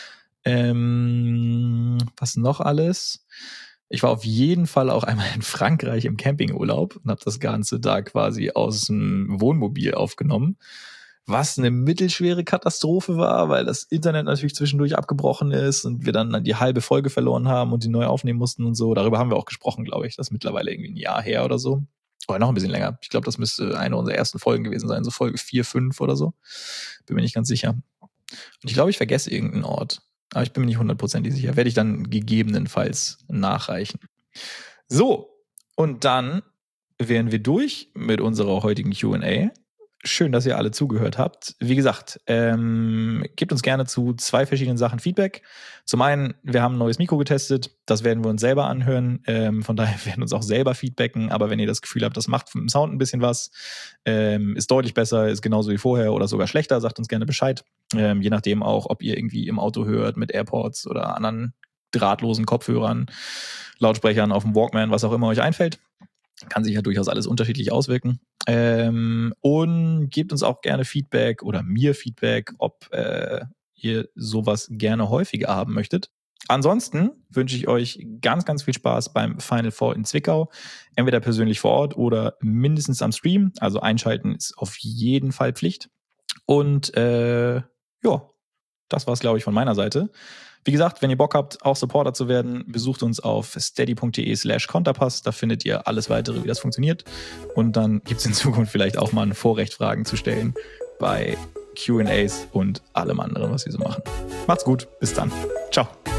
Was noch alles? Ich war auf jeden Fall auch einmal in Frankreich im Campingurlaub und habe das Ganze da quasi aus dem Wohnmobil aufgenommen. Was eine mittelschwere Katastrophe war, weil das Internet natürlich zwischendurch abgebrochen ist und wir dann die halbe Folge verloren haben und die neu aufnehmen mussten und so. Darüber haben wir auch gesprochen, glaube ich. Das ist mittlerweile irgendwie ein Jahr her oder so. Oder noch ein bisschen länger. Ich glaube, das müsste eine unserer ersten Folgen gewesen sein, so Folge 4, 5 oder so. Bin mir nicht ganz sicher. Und ich glaube, ich vergesse irgendeinen Ort. Aber ich bin mir nicht 100% sicher. Werde ich dann gegebenenfalls nachreichen. So, und dann wären wir durch mit unserer heutigen Q&A. Schön, dass ihr alle zugehört habt. Wie gesagt, gebt uns gerne zu 2 verschiedenen Sachen Feedback. Zum einen, wir haben ein neues Mikro getestet. Das werden wir uns selber anhören. Von daher werden wir uns auch selber feedbacken. Aber wenn ihr das Gefühl habt, das macht vom Sound ein bisschen was, ist deutlich besser, ist genauso wie vorher oder sogar schlechter, sagt uns gerne Bescheid. Je nachdem auch, ob ihr irgendwie im Auto hört mit AirPods oder anderen drahtlosen Kopfhörern, Lautsprechern auf dem Walkman, was auch immer euch einfällt. Kann sich ja durchaus alles unterschiedlich auswirken. Und gebt uns auch gerne Feedback oder mir Feedback, ob ihr sowas gerne häufiger haben möchtet. Ansonsten wünsche ich euch ganz, ganz viel Spaß beim Final Four in Zwickau. Entweder persönlich vor Ort oder mindestens am Stream. Also einschalten ist auf jeden Fall Pflicht. Und ja, das war's, glaube ich, von meiner Seite. Wie gesagt, wenn ihr Bock habt, auch Supporter zu werden, besucht uns auf steady.de/Konterpass. Da findet ihr alles weitere, wie das funktioniert. Und dann gibt es in Zukunft vielleicht auch mal ein Vorrecht, Fragen zu stellen bei Q&As und allem anderen, was wir so machen. Macht's gut, bis dann. Ciao.